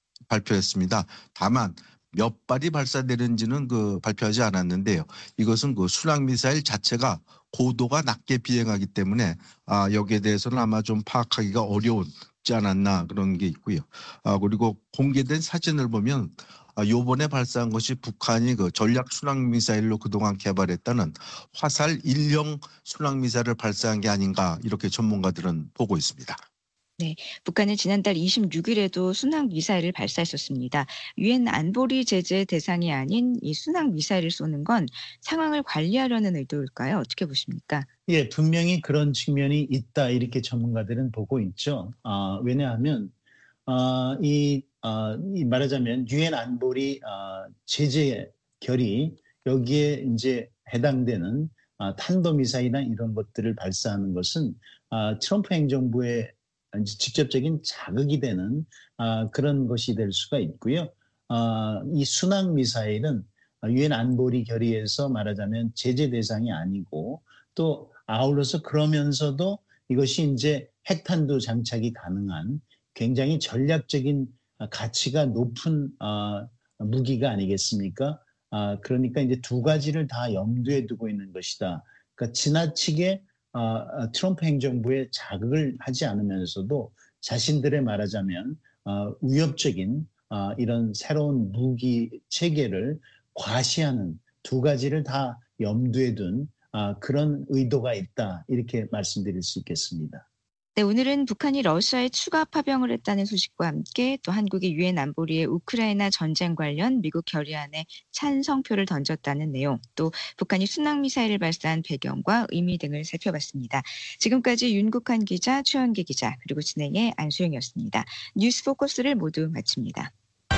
발표했습니다. 다만 몇 발이 발사되는지는 그 발표하지 않았는데요. 이것은 그 순항 미사일 자체가 고도가 낮게 비행하기 때문에 아, 여기에 대해서는 아마 좀 파악하기가 어려웠지 않았나 그런 게 있고요. 아, 그리고 공개된 사진을 보면 아, 요번에 발사한 것이 북한이 그 전략 순항 미사일로 그동안 개발했다는 화살 일형 순항 미사일을 발사한 게 아닌가 이렇게 전문가들은 보고 있습니다. 네, 북한은 지난달 이십육일에도 순항 미사일을 발사했었습니다. 유엔 안보리 제재 대상이 아닌 이 순항 미사일을 쏘는 건 상황을 관리하려는 의도일까요? 어떻게 보십니까? 예, 분명히 그런 측면이 있다 이렇게 전문가들은 보고 있죠. 아, 왜냐하면 아, 이, 아, 이 말하자면 유엔 안보리 아, 제재 결의 여기에 이제 해당되는 아, 탄도미사일이나 이런 것들을 발사하는 것은 아, 트럼프 행정부의 직접적인 자극이 되는 아, 그런 것이 될 수가 있고요. 아, 이 순항 미사일은 유엔 안보리 결의에서 말하자면 제재 대상이 아니고 또 아울러서 그러면서도 이것이 이제 핵탄두 장착이 가능한 굉장히 전략적인 가치가 높은 아, 무기가 아니겠습니까? 아, 그러니까 이제 두 가지를 다 염두에 두고 있는 것이다. 그러니까 지나치게 어, 트럼프 행정부에 자극을 하지 않으면서도 자신들의 말하자면 어, 위협적인 어, 이런 새로운 무기 체계를 과시하는 두 가지를 다 염두에 둔 어, 그런 의도가 있다 이렇게 말씀드릴 수 있겠습니다. 네, 오늘은 북한이 러시아에 추가 파병을 했다는 소식과 함께 또 한국이 유엔 안보리의 우크라이나 전쟁 관련 미국 결의안에 찬성표를 던졌다는 내용, 또 북한이 순항미사일을 발사한 배경과 의미 등을 살펴봤습니다. 지금까지 윤국한 기자, 최원기 기자, 그리고 진행의 안수영이었습니다. 뉴스 포커스를 모두 마칩니다.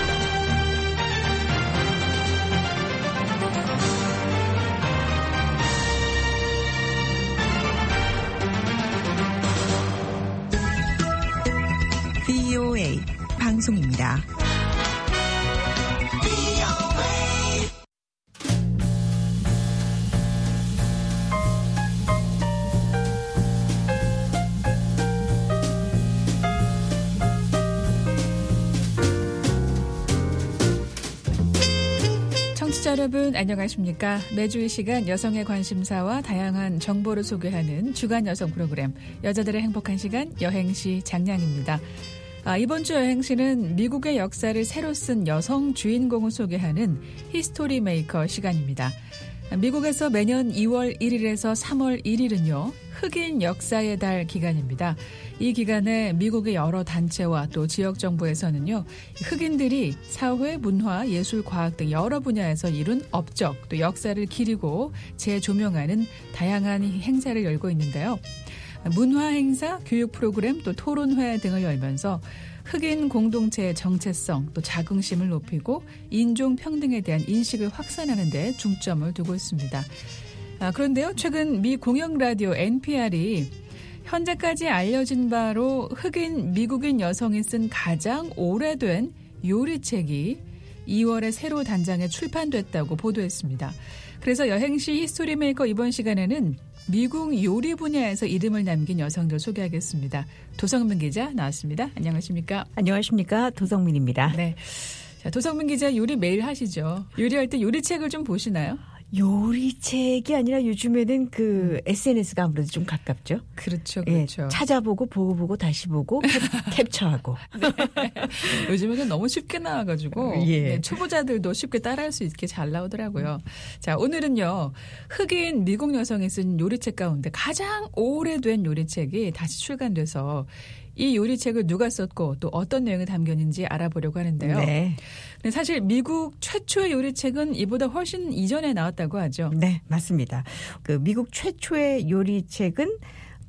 브이오에이 방송입니다. 청취자 여러분 안녕하십니까? 매주 이 시간 여성의 관심사와 다양한 정보를 소개하는 주간 여성 프로그램 여자들의 행복한 시간 여행시 장량입니다. 아, 이번 주 여행시는 미국의 역사를 새로 쓴 여성 주인공을 소개하는 히스토리 메이커 시간입니다. 미국에서 매년 이월 일일에서 삼월 일일은요. 흑인 역사의 달 기간입니다. 이 기간에 미국의 여러 단체와 또 지역 정부에서는요. 흑인들이 사회, 문화, 예술, 과학 등 여러 분야에서 이룬 업적, 또 역사를 기리고 재조명하는 다양한 행사를 열고 있는데요. 문화 행사, 교육 프로그램, 또 토론회 등을 열면서 흑인 공동체의 정체성, 또 자긍심을 높이고 인종 평등에 대한 인식을 확산하는 데 중점을 두고 있습니다. 아, 그런데요, 최근 미 공영 라디오 엔피알이 현재까지 알려진 바로 흑인 미국인 여성이 쓴 가장 오래된 요리책이 이월에 새로 단장에 출판됐다고 보도했습니다. 그래서 여행시 히스토리 메이커 이번 시간에는 미국 요리 분야에서 이름을 남긴 여성들 소개하겠습니다. 도성민 기자 나왔습니다. 안녕하십니까? 안녕하십니까? 도성민입니다. 네. 자, 도성민 기자 요리 매일 하시죠? 요리할 때 요리책을 좀 보시나요? 요리책이 아니라 요즘에는 그 에스엔에스가 아무래도 좀 가깝죠. 그렇죠, 그렇죠. 예, 찾아보고 보고 보고 다시 보고 캡, 캡처하고. 네. 요즘에는 너무 쉽게 나와가지고 예. 네, 초보자들도 쉽게 따라할 수 있게 잘 나오더라고요. 자, 오늘은요 흑인 미국 여성이 쓴 요리책 가운데 가장 오래된 요리책이 다시 출간돼서 이 요리책을 누가 썼고 또 어떤 내용이 담겼는지 알아보려고 하는데요. 네. 근데 사실 미국 최초의 요리책은 이보다 훨씬 이전에 나왔다고 하죠. 네, 맞습니다. 그 미국 최초의 요리책은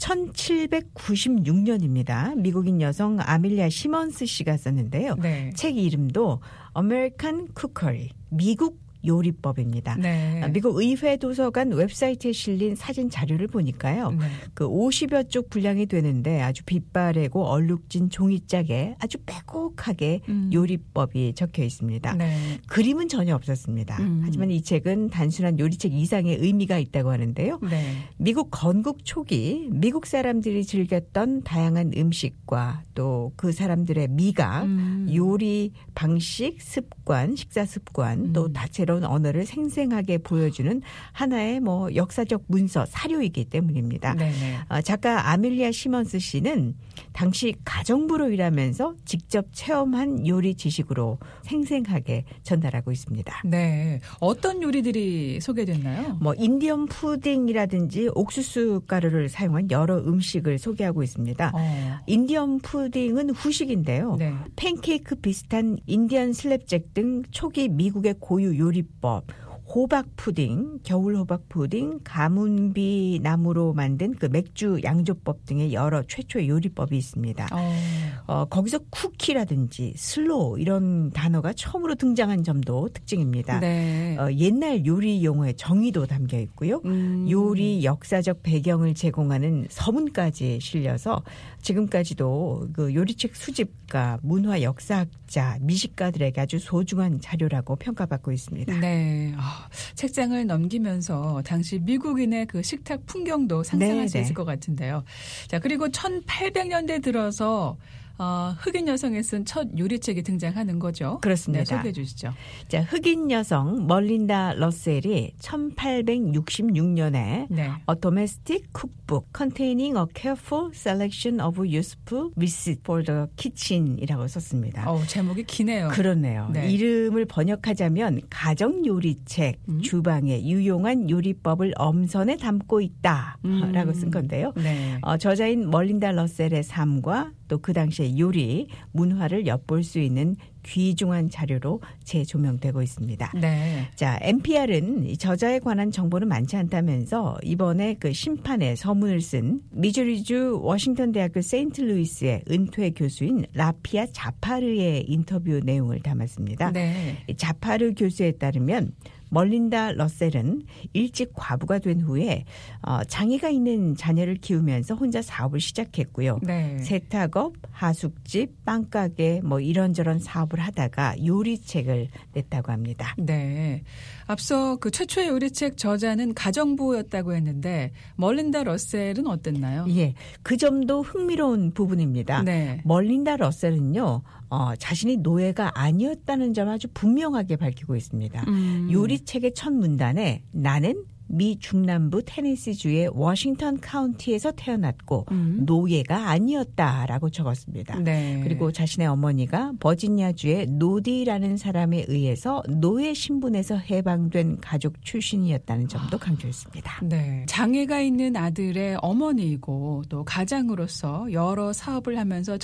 천칠백구십육 년입니다. 미국인 여성 아밀리아 시먼스 씨가 썼는데요. 네. 책 이름도 American Cookery, 미국 요리법입니다. 네. 미국 의회 도서관 웹사이트에 실린 사진 자료를 보니까요. 네. 그 오십여 쪽 분량이 되는데 아주 빛바래고 얼룩진 종이짝에 아주 빼곡하게 음. 요리법이 적혀 있습니다. 네. 그림은 전혀 없었습니다. 음. 하지만 이 책은 단순한 요리책 이상의 의미가 있다고 하는데요. 네. 미국 건국 초기 미국 사람들이 즐겼던 다양한 음식과 또 그 사람들의 미각, 음. 요리 방식, 습관, 식사 습관, 음. 또 다채로운 언어를 생생하게 보여주는 하나의 뭐 역사적 문서, 사료이기 때문입니다. 네네. 어, 작가 아밀리아 시먼스 씨는 당시 가정부로 일하면서 직접 체험한 요리 지식으로 생생하게 전달하고 있습니다. 네. 어떤 요리들이 소개됐나요? 뭐 인디언 푸딩이라든지 옥수수 가루를 사용한 여러 음식을 소개하고 있습니다. 어. 인디언 푸딩은 후식인데요. 네. 팬케이크 비슷한 인디언 슬랩잭 등 초기 미국의 고유 요리법, 호박 푸딩, 겨울 호박 푸딩, 가문비 나무로 만든 그 맥주 양조법 등의 여러 최초의 요리법이 있습니다. 어. 어, 거기서 쿠키라든지 슬로우 이런 단어가 처음으로 등장한 점도 특징입니다. 네. 어, 옛날 요리 용어의 정의도 담겨 있고요. 음. 요리 역사적 배경을 제공하는 서문까지 실려서 지금까지도 그 요리책 수집가, 문화 역사학자, 미식가들에게 아주 소중한 자료라고 평가받고 있습니다. 네. 아, 책장을 넘기면서 당시 미국인의 그 식탁 풍경도 상상할 네, 수 네. 있을 것 같은데요. 자, 그리고 천팔백 년대 들어서 어, 흑인 여성에 쓴 첫 요리책이 등장하는 거죠. 그렇습니다. 네, 소개해 주시죠. 자, 흑인 여성 멀린다 러셀이 천팔백육십육 년에 네. A Domestic Cookbook Containing a Careful Selection of Useful Recipes for the Kitchen이라고 썼습니다. 어, 제목이 기네요. 그렇네요. 네. 이름을 번역하자면 가정 요리책, 음. 주방에 유용한 요리법을 엄선에 담고 있다라고 음. 쓴 건데요. 네. 어, 저자인 멀린다 러셀의 삶과 또 그 당시의 요리, 문화를 엿볼 수 있는 귀중한 자료로 재조명되고 있습니다. 네. 자, 엔피알은 이 저자에 관한 정보는 많지 않다면서 이번에 그 심판의 서문을 쓴 미주리주 워싱턴 대학교 세인트루이스의 은퇴 교수인 라피아 자파르의 인터뷰 내용을 담았습니다. 네. 이 자파르 교수에 따르면 멀린다 러셀은 일찍 과부가 된 후에 어, 장애가 있는 자녀를 키우면서 혼자 사업을 시작했고요. 네. 세탁업, 하숙집, 빵가게 뭐 이런저런 사업을 하다가 요리책을 냈다고 합니다. 네. 앞서 그 최초의 요리책 저자는 가정부였다고 했는데 멀린다 러셀은 어땠나요? 예, 그 점도 흥미로운 부분입니다. 네. 멀린다 러셀은요, 어, 자신이 노예가 아니었다는 점 아주 분명하게 밝히고 있습니다. 음. 요리책의 첫 문단에 나는 미 중남부 테네시주의 워싱턴 카운티에서 태어났고 음. 노예가 아니었다라고 적었습니다. 네. 그리고 자신의 어머니가 버지니아주의 노디라는 사람에 의해서 노예 신분에서 해방된 가족 출신이었다는 점도 강조했습니다. 네. 장애가 있는 아들의 어머니이고 또 가장으로서 여러 사업을 하면서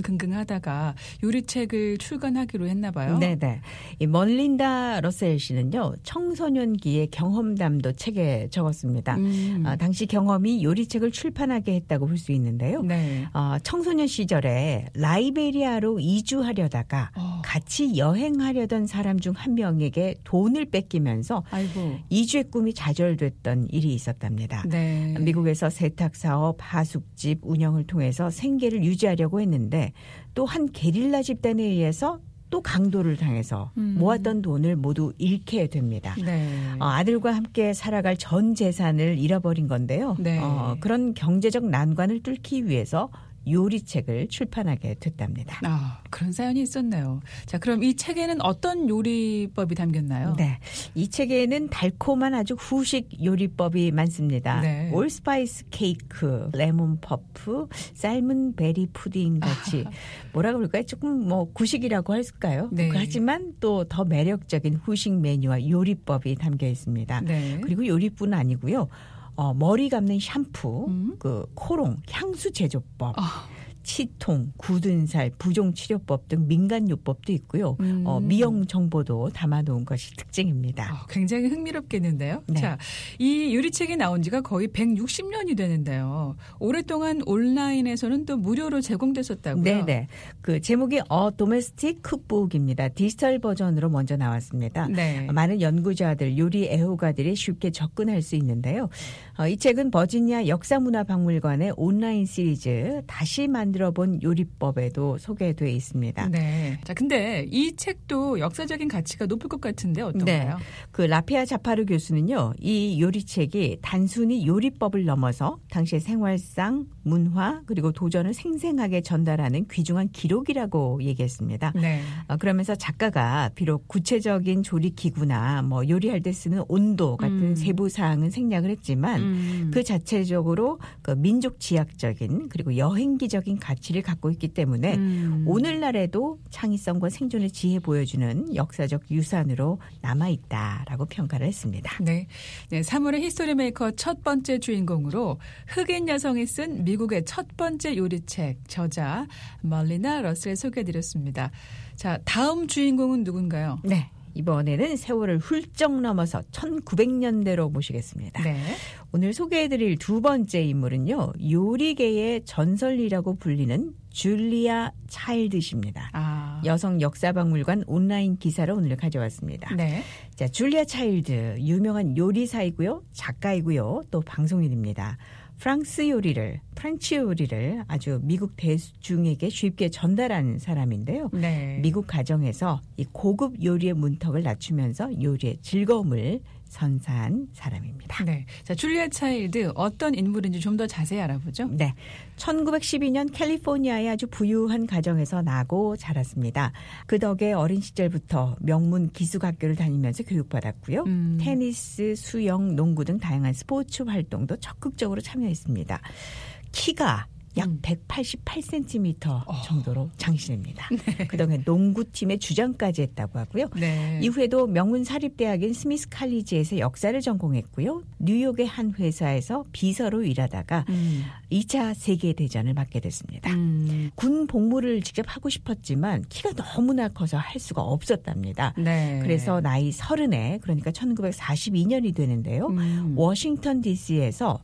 전전긍긍하다가 요리책을 출간하기로 했나 봐요. 네네. 이 멀린다 러셀 씨는요, 청소년기의 경험담도 책에 적었습니다. 음. 어, 당시 경험이 요리책을 출판하게 했다고 볼 수 있는데요. 네. 어, 청소년 시절에 라이베리아로 이주하려다가 어. 같이 여행하려던 사람 중 한 명에게 돈을 뺏기면서 아이고. 이주의 꿈이 좌절됐던 일이 있었답니다. 네. 미국에서 세탁 사업, 하숙집 운영을 통해서 생계를 유지하려고 했는데 또 한 게릴라 집단에 의해서 또 강도를 당해서 음. 모았던 돈을 모두 잃게 됩니다. 네. 어, 아들과 함께 살아갈 전 재산을 잃어버린 건데요. 네. 어, 그런 경제적 난관을 뚫기 위해서 요리책을 출판하게 됐답니다. 아, 그런 사연이 있었네요. 자, 그럼 이 책에는 어떤 요리법이 담겼나요? 네, 이 책에는 달콤한 아주 후식 요리법이 많습니다. 네. 올스파이스 케이크, 레몬 퍼프, 삶은 베리 푸딩 같이 뭐라 그럴까요? 조금 뭐 구식이라고 할까요? 네. 하지만 또 더 매력적인 후식 메뉴와 요리법이 담겨 있습니다. 네. 그리고 요리뿐 아니고요. 어, 머리 감는 샴푸, 음. 그 코롱, 향수 제조법, 아. 치통, 굳은 살, 부종치료법 등 민간요법도 있고요. 음. 어, 미용 정보도 담아놓은 것이 특징입니다. 어, 굉장히 흥미롭겠는데요. 네. 자, 이 요리책이 나온 지가 거의 백육십 년이 되는데요. 오랫동안 온라인에서는 또 무료로 제공됐었다고요? 네네. 그 제목이 어 도메스틱 쿡북입니다. 디지털 버전으로 먼저 나왔습니다. 네. 많은 연구자들, 요리 애호가들이 쉽게 접근할 수 있는데요. 어, 이 책은 버지니아 역사문화박물관의 온라인 시리즈 다시 만들어본 요리법에도 소개되어 있습니다. 네. 자, 근데 이 책도 역사적인 가치가 높을 것 같은데 어떤가요? 네. 그 라피아 자파르 교수는요, 이 요리책이 단순히 요리법을 넘어서 당시의 생활상, 문화 그리고 도전을 생생하게 전달하는 귀중한 기록이라고 얘기했습니다. 네. 어, 그러면서 작가가 비록 구체적인 조리 기구나 뭐 요리할 때 쓰는 온도 같은 음. 세부 사항은 생략을 했지만 음. 그 자체적으로 그 민족 지향적인 그리고 여행기적인 가치를 갖고 있기 때문에 음. 오늘날에도 창의성과 생존의 지혜 보여주는 역사적 유산으로 남아있다라고 평가를 했습니다. 네. 네, 삼월의 히스토리 메이커 첫 번째 주인공으로 흑인 여성이 쓴 미국의 첫 번째 요리책 저자 멀리나 러셀 소개해드렸습니다. 자, 다음 주인공은 누군가요? 네. 이번에는 세월을 훌쩍 넘어서 천구백 년대로 모시겠습니다. 네. 오늘 소개해드릴 두 번째 인물은요. 요리계의 전설이라고 불리는 줄리아 차일드십니다. 아. 여성 역사박물관 온라인 기사를 오늘 가져왔습니다. 네. 자, 줄리아 차일드 유명한 요리사이고요. 작가이고요. 또 방송인입니다. 프랑스 요리를, 프렌치 요리를 아주 미국 대중에게 쉽게 전달한 사람인데요. 네. 미국 가정에서 이 고급 요리의 문턱을 낮추면서 요리의 즐거움을 선사한 사람입니다. 네. 자, 줄리아 차일드 어떤 인물인지 좀 더 자세히 알아보죠. 네. 천구백십이 년 캘리포니아의 아주 부유한 가정에서 나고 자랐습니다. 그 덕에 어린 시절부터 명문 기숙학교를 다니면서 교육받았고요. 음. 테니스, 수영, 농구 등 다양한 스포츠 활동도 적극적으로 참여했습니다. 키가 약 음. 백팔십팔 센티미터 어. 정도로 장신입니다. 네. 그동안 농구팀의 주장까지 했다고 하고요. 네. 이후에도 명문 사립대학인 스미스 칼리지에서 역사를 전공했고요. 뉴욕의 한 회사에서 비서로 일하다가 음. 이 차 세계대전을 맞게 됐습니다. 음. 군 복무를 직접 하고 싶었지만 키가 너무나 커서 할 수가 없었답니다. 네. 그래서 나이 서른에 그러니까 천구백사십이 년이 되는데요. 음. 워싱턴 디씨에서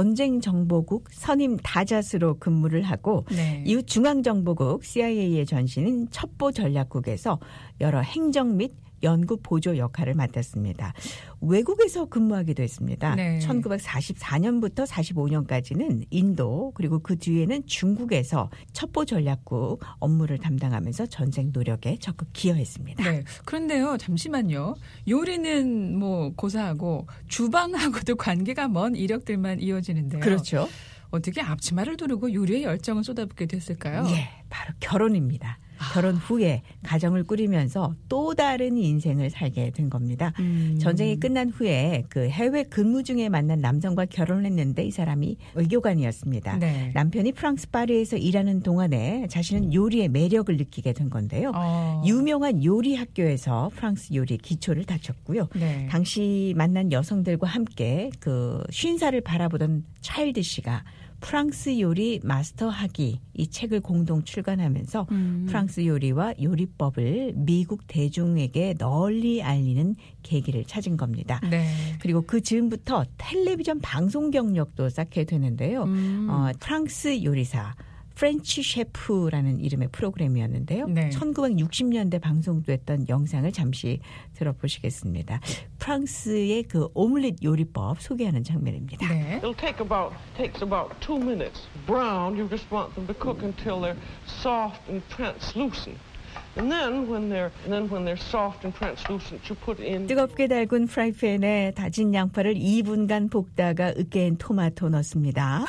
전쟁정보국 선임 다잣으로 근무를 하고 네. 이후 중앙정보국 씨아이에이의 전신인 첩보전략국에서 여러 행정 및 연구 보조 역할을 맡았습니다. 외국에서 근무하기도 했습니다. 네. 천구백사십사 년부터 사십오 년까지는 인도 그리고 그 뒤에는 중국에서 첩보전략국 업무를 담당하면서 전쟁 노력에 적극 기여했습니다. 네. 그런데요, 잠시만요. 요리는 뭐 고사하고 주방하고도 관계가 먼 이력들만 이어지는데요. 그렇죠. 어떻게 앞치마를 두르고 요리에 열정을 쏟아붓게 됐을까요? 예, 바로 결혼입니다. 결혼 후에 가정을 꾸리면서 또 다른 인생을 살게 된 겁니다. 음. 전쟁이 끝난 후에 그 해외 근무 중에 만난 남성과 결혼을 했는데 이 사람이 외교관이었습니다. 네. 남편이 프랑스 파리에서 일하는 동안에 자신은 요리의 매력을 느끼게 된 건데요. 어. 유명한 요리 학교에서 프랑스 요리 기초를 다쳤고요. 네. 당시 만난 여성들과 함께 그 쉰살을 바라보던 차일드 씨가 프랑스 요리 마스터하기 이 책을 공동 출간하면서 음. 프랑스 요리와 요리법을 미국 대중에게 널리 알리는 계기를 찾은 겁니다. 네. 그리고 그 즈음부터 텔레비전 방송 경력도 쌓게 되는데요. 음. 어, 프랑스 요리사 프렌치 셰프라는 이름의 프로그램이었는데요. 네. 천구백육십 년대 방송됐던 영상을 잠시 들어보시겠습니다. 프랑스의 그 오믈렛 요리법 소개하는 장면입니다. 네. It'll take about takes about two minutes. Brown, you just want them to cook until they're soft and translucent. And then when they're and then when they're soft and translucent, you put in 뜨겁게 달군 프라이팬에 다진 양파를 이 분간 볶다가 으깬 토마토 넣습니다.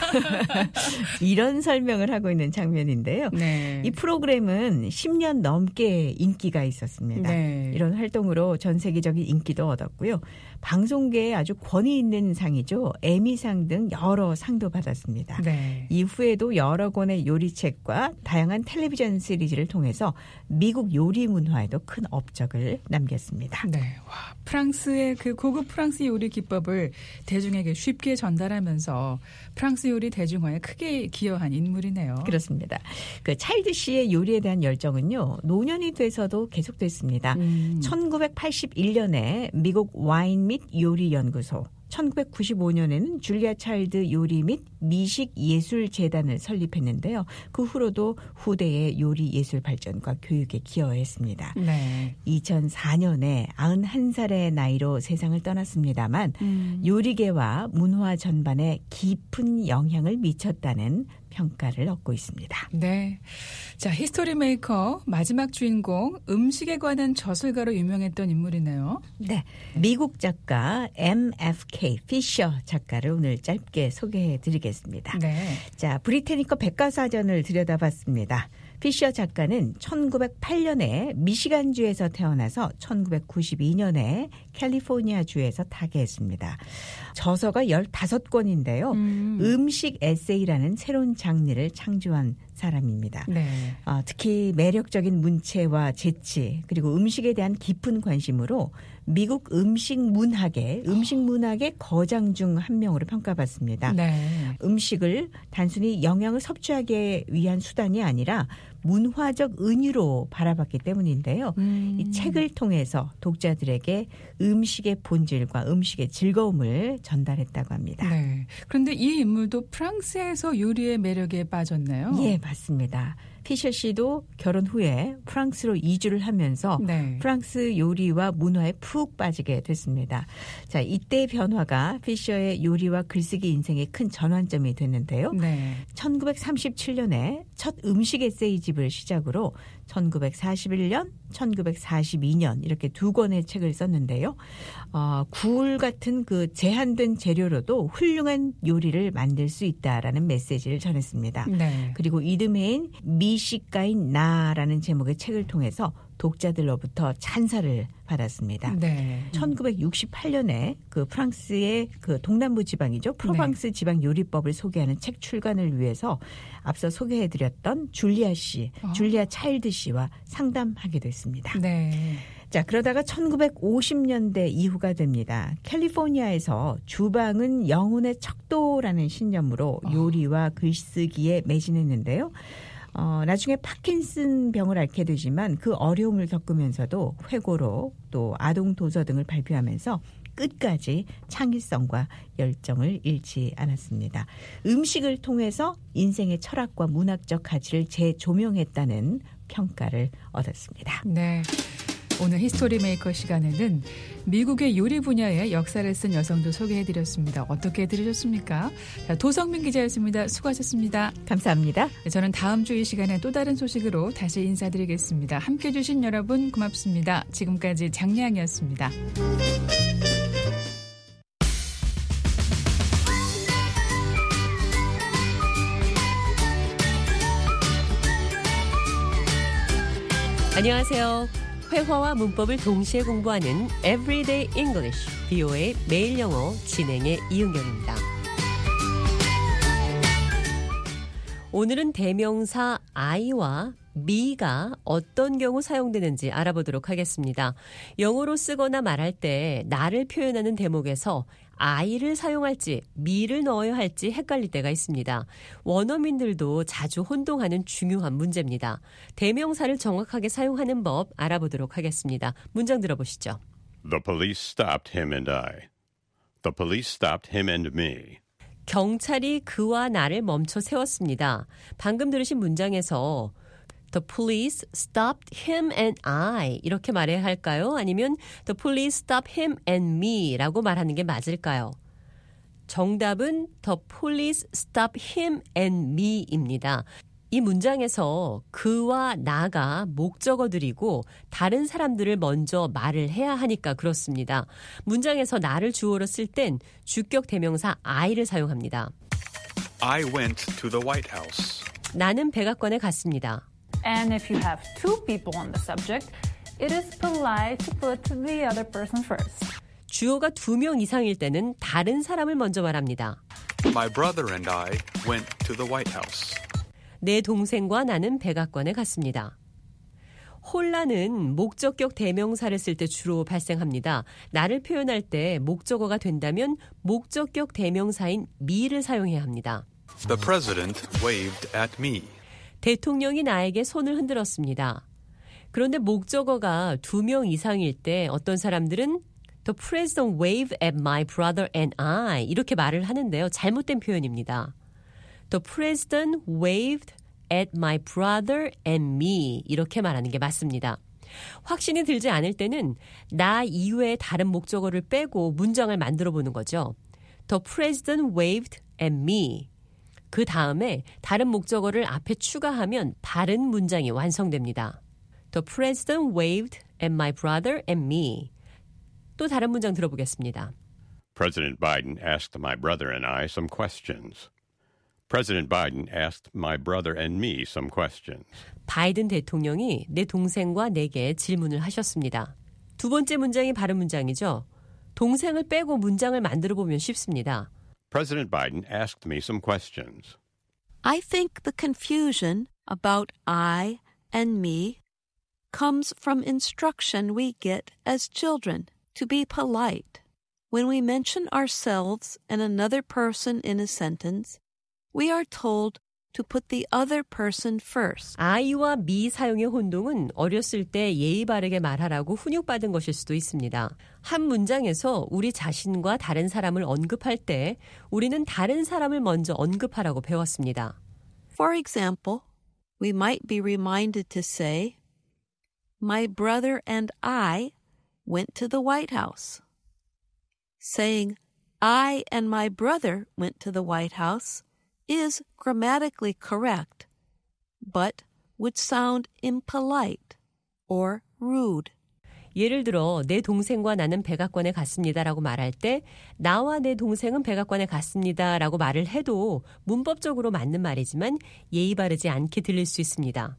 이런 설명을 하고 있는 장면인데요. 네. 이 프로그램은 십 년 넘게 인기가 있었습니다. 네. 이런 활동으로 전 세계적인 인기도 얻었고요. 방송계에 아주 권위 있는 상이죠. 에미상 등 여러 상도 받았습니다. 네. 이후에도 여러 권의 요리책과 다양한 텔레비전 시리즈를 통해서 미국 미국 요리 문화에도 큰 업적을 남겼습니다. 네, 와, 프랑스의 그 고급 프랑스 요리 기법을 대중에게 쉽게 전달하면서 프랑스 요리 대중화에 크게 기여한 인물이네요. 그렇습니다. 그 차일드 씨의 요리에 대한 열정은요, 노년이 돼서도 계속됐습니다. 음. 천구백팔십일 년에 미국 와인 및 요리 연구소, 천구백구십오 년에는 줄리아 차일드 요리 및 미식 예술 재단을 설립했는데요. 그 후로도 후대의 요리 예술 발전과 교육에 기여했습니다. 네. 이천사 년에 구십일 살의 나이로 세상을 떠났습니다만 음. 요리계와 문화 전반에 깊은 영향을 미쳤다는 평가를 얻고 있습니다. 네. 자, 히스토리 메이커 마지막 주인공 음식에 관한 저술가로 유명했던 인물이네요. 네. 미국 작가 엠 에프 케이 피셔 작가를 오늘 짧게 소개해 드리겠습니다. 네. 자, 브리테니커 백과사전을 들여다봤습니다. 피셔 작가는 천구백팔 년에 미시간주에서 태어나서 천구백구십이 년에 캘리포니아주에서 타계했습니다. 저서가 열다섯 권인데요. 음. 음식 에세이라는 새로운 장르를 창조한 사람입니다. 네. 어, 특히 매력적인 문체와 재치 그리고 음식에 대한 깊은 관심으로 미국 음식 문학의 음식 문학의 거장 중 한 명으로 평가받습니다. 네. 음식을 단순히 영양을 섭취하기 위한 수단이 아니라 문화적 은유로 바라봤기 때문인데요. 음. 이 책을 통해서 독자들에게 음식의 본질과 음식의 즐거움을 전달했다고 합니다. 네. 그런데 이 인물도 프랑스에서 요리의 매력에 빠졌나요? 예, 맞습니다. 피셔 씨도 결혼 후에 프랑스로 이주를 하면서 네. 프랑스 요리와 문화에 푹 빠지게 됐습니다. 자, 이때 변화가 피셔의 요리와 글쓰기 인생의 큰 전환점이 됐는데요. 네. 천구백삼십칠 년에 첫 음식 에세이집을 시작으로 천구백사십일 년, 천구백사십이 년 이렇게 두 권의 책을 썼는데요. 어, 굴 같은 그 제한된 재료로도 훌륭한 요리를 만들 수 있다라는 메시지를 전했습니다. 네. 그리고 이듬해인 미식가인 나라는 제목의 책을 통해서 독자들로부터 찬사를 받았습니다. 네. 천구백육십팔 년에 그 프랑스의 그 동남부 지방이죠. 프로방스 네. 지방 요리법을 소개하는 책 출간을 위해서 앞서 소개해드렸던 줄리아 씨, 어. 줄리아 차일드 씨와 상담하게 됐습니다. 네. 자, 그러다가 천구백오십 년대 이후가 됩니다. 캘리포니아에서 주방은 영혼의 척도라는 신념으로 요리와 글쓰기에 매진했는데요. 어, 나중에 파킨슨 병을 앓게 되지만 그 어려움을 겪으면서도 회고록 또 아동 도서 등을 발표하면서 끝까지 창의성과 열정을 잃지 않았습니다. 음식을 통해서 인생의 철학과 문학적 가치를 재조명했다는 평가를 얻었습니다. 네. 오늘 히스토리 메이커 시간에는 미국의 요리 분야의 역사를 쓴 여성도 소개해드렸습니다. 어떻게 들으셨습니까? 자, 도성민 기자였습니다. 수고하셨습니다. 감사합니다. 저는 다음 주 이 시간에 또 다른 소식으로 다시 인사드리겠습니다. 함께해 주신 여러분 고맙습니다. 지금까지 장량이었습니다. 안녕하세요. 회화와 문법을 동시에 공부하는 Everyday English, 비오에이 매일 영어 진행의 이은경입니다. 오늘은 대명사 I와 me가 어떤 경우 사용되는지 알아보도록 하겠습니다. 영어로 쓰거나 말할 때 나를 표현하는 대목에서 I를 사용할지 me를 넣어야 할지 헷갈릴 때가 있습니다. 원어민들도 자주 혼동하는 중요한 문제입니다. 대명사를 정확하게 사용하는 법 알아보도록 하겠습니다. 문장 들어보시죠. The police stopped him and I. The police stopped him and me. 경찰이 그와 나를 멈춰 세웠습니다. 방금 들으신 문장에서 The police stopped him and I 이렇게 말해야 할까요? 아니면 The police stopped him and me라고 말하는 게 맞을까요? 정답은 The police stopped him and me입니다. 이 문장에서 그와 나가 목적어들이고 다른 사람들을 먼저 말을 해야 하니까 그렇습니다. 문장에서 나를 주어로 쓸 땐 주격 대명사 I를 사용합니다. I went to the White House. 나는 백악관에 갔습니다. And if you have two people on the subject, it is polite to put the other person first. 주어가 두 명 이상일 때는 다른 사람을 먼저 말합니다. My brother and I went to the White House. 내 동생과 나는 백악관에 갔습니다. 혼란은 목적격 대명사를 쓸 때 주로 발생합니다. 나를 표현할 때 목적어가 된다면 목적격 대명사인 me를 사용해야 합니다. The president waved at me. 대통령이 나에게 손을 흔들었습니다. 그런데 목적어가 두 명 이상일 때 어떤 사람들은 The president waved at my brother and I 이렇게 말을 하는데요. 잘못된 표현입니다. The president waved at my brother and me 이렇게 말하는 게 맞습니다. 확신이 들지 않을 때는 나 이외의 다른 목적어를 빼고 문장을 만들어 보는 거죠. The president waved at me. 그 다음에 다른 목적어를 앞에 추가하면 다른 문장이 완성됩니다. The president waved at my brother and me. 또 다른 문장 들어보겠습니다. President Biden asked my brother and I some questions. President Biden asked my brother and me some questions. 바이든 대통령이 내 동생과 내게 질문을 하셨습니다. 두 번째 문장이 바른 문장이죠. 동생을 빼고 문장을 만들어 보면 쉽습니다. President Biden asked me some questions. I think the confusion about I and me comes from instruction we get as children to be polite. When we mention ourselves and another person in a sentence, we are told to put the other person first. I와 me 사용의 혼동은 어렸을 때 예의 바르게 말하라고 훈육받은 것일 수도 있습니다. 한 문장에서 우리 자신과 다른 사람을 언급할 때 우리는 다른 사람을 먼저 언급하라고 배웠습니다. For example, we might be reminded to say, My brother and I went to the White House. Saying, I and my brother went to the White House is grammatically correct, but would sound impolite or rude. 예를 들어 내 동생과 나는 백악관에 갔습니다라고 말할 때 나와 내 동생은 백악관에 갔습니다라고 말을 해도 문법적으로 맞는 말이지만 예의 바르지 않게 들릴 수 있습니다.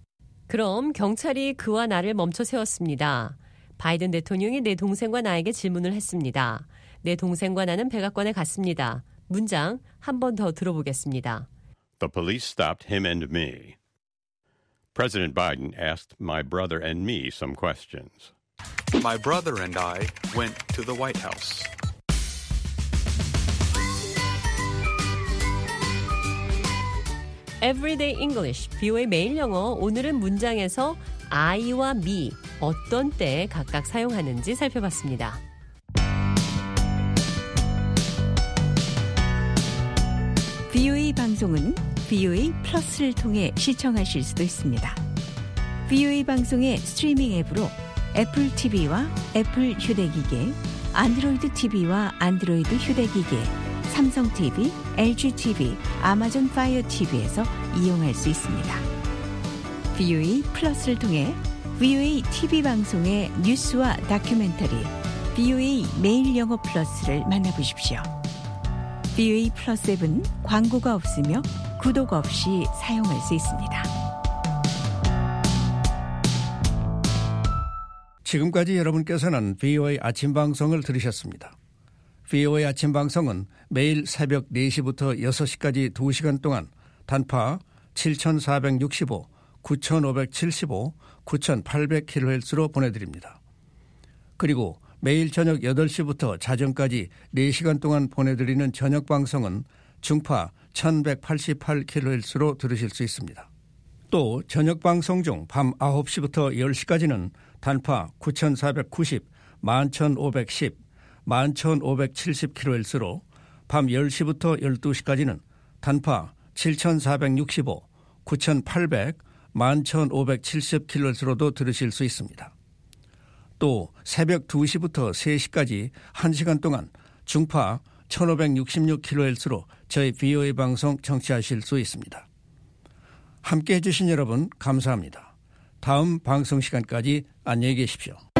그럼 경찰이 그와 나를 멈춰 세웠습니다. 바이든 대통령이 내 동생과 나에게 질문을 했습니다. 내 동생과 나는 백악관에 갔습니다. 문장 한 번 더 들어보겠습니다. The police stopped him and me. President Biden asked my brother and me some questions. My brother and I went to the White House. Everyday English, 비오의 매일 영어. 오늘은 문장에서 I와 me 어떤 때 각각 사용하는지 살펴봤습니다. 비오에이 방송은 비오에이 플러스를 통해 시청하실 수도 있습니다. 비오에이 방송의 스트리밍 앱으로 애플 티비와 애플 휴대기기, 안드로이드 티비와 안드로이드 휴대기기, 삼성 티비, 엘지 티비, 아마존 파이어 티비에서 이용할 수 있습니다. 비오에이 플러스를 통해 비오에이 티비 방송의 뉴스와 다큐멘터리, 비오에이 매일 영어 플러스를 만나보십시오. 비오에이 플러스 앱은 광고가 없으며 구독 없이 사용할 수 있습니다. 지금까지 여러분께서는 비오에이 아침 방송을 들으셨습니다. 비오에이 아침 방송은 매일 새벽 네 시부터 여섯 시까지 두 시간 동안 단파 칠천사백육십오, 구천오백칠십오, 구천팔백 킬로헤르츠로 보내드립니다. 그리고 매일 저녁 여덟 시부터 자정까지 네 시간 동안 보내드리는 저녁 방송은 중파 천백팔십팔 킬로헤르츠로 들으실 수 있습니다. 또 저녁 방송 중 밤 아홉 시부터 열 시까지는 단파 구천사백구십, 만천오백십, 만천오백칠십 킬로헤르츠로 밤 열 시부터 열두 시까지는 단파 칠천사백육십오, 구천팔백, 만천오백칠십 킬로헤르츠로도 들으실 수 있습니다. 또 새벽 두 시부터 세 시까지 한 시간 동안 중파 천오백육십육 킬로헤르츠로 저희 비오에이 방송 청취하실 수 있습니다. 함께해 주신 여러분 감사합니다. 다음 방송 시간까지 안녕히 계십시오.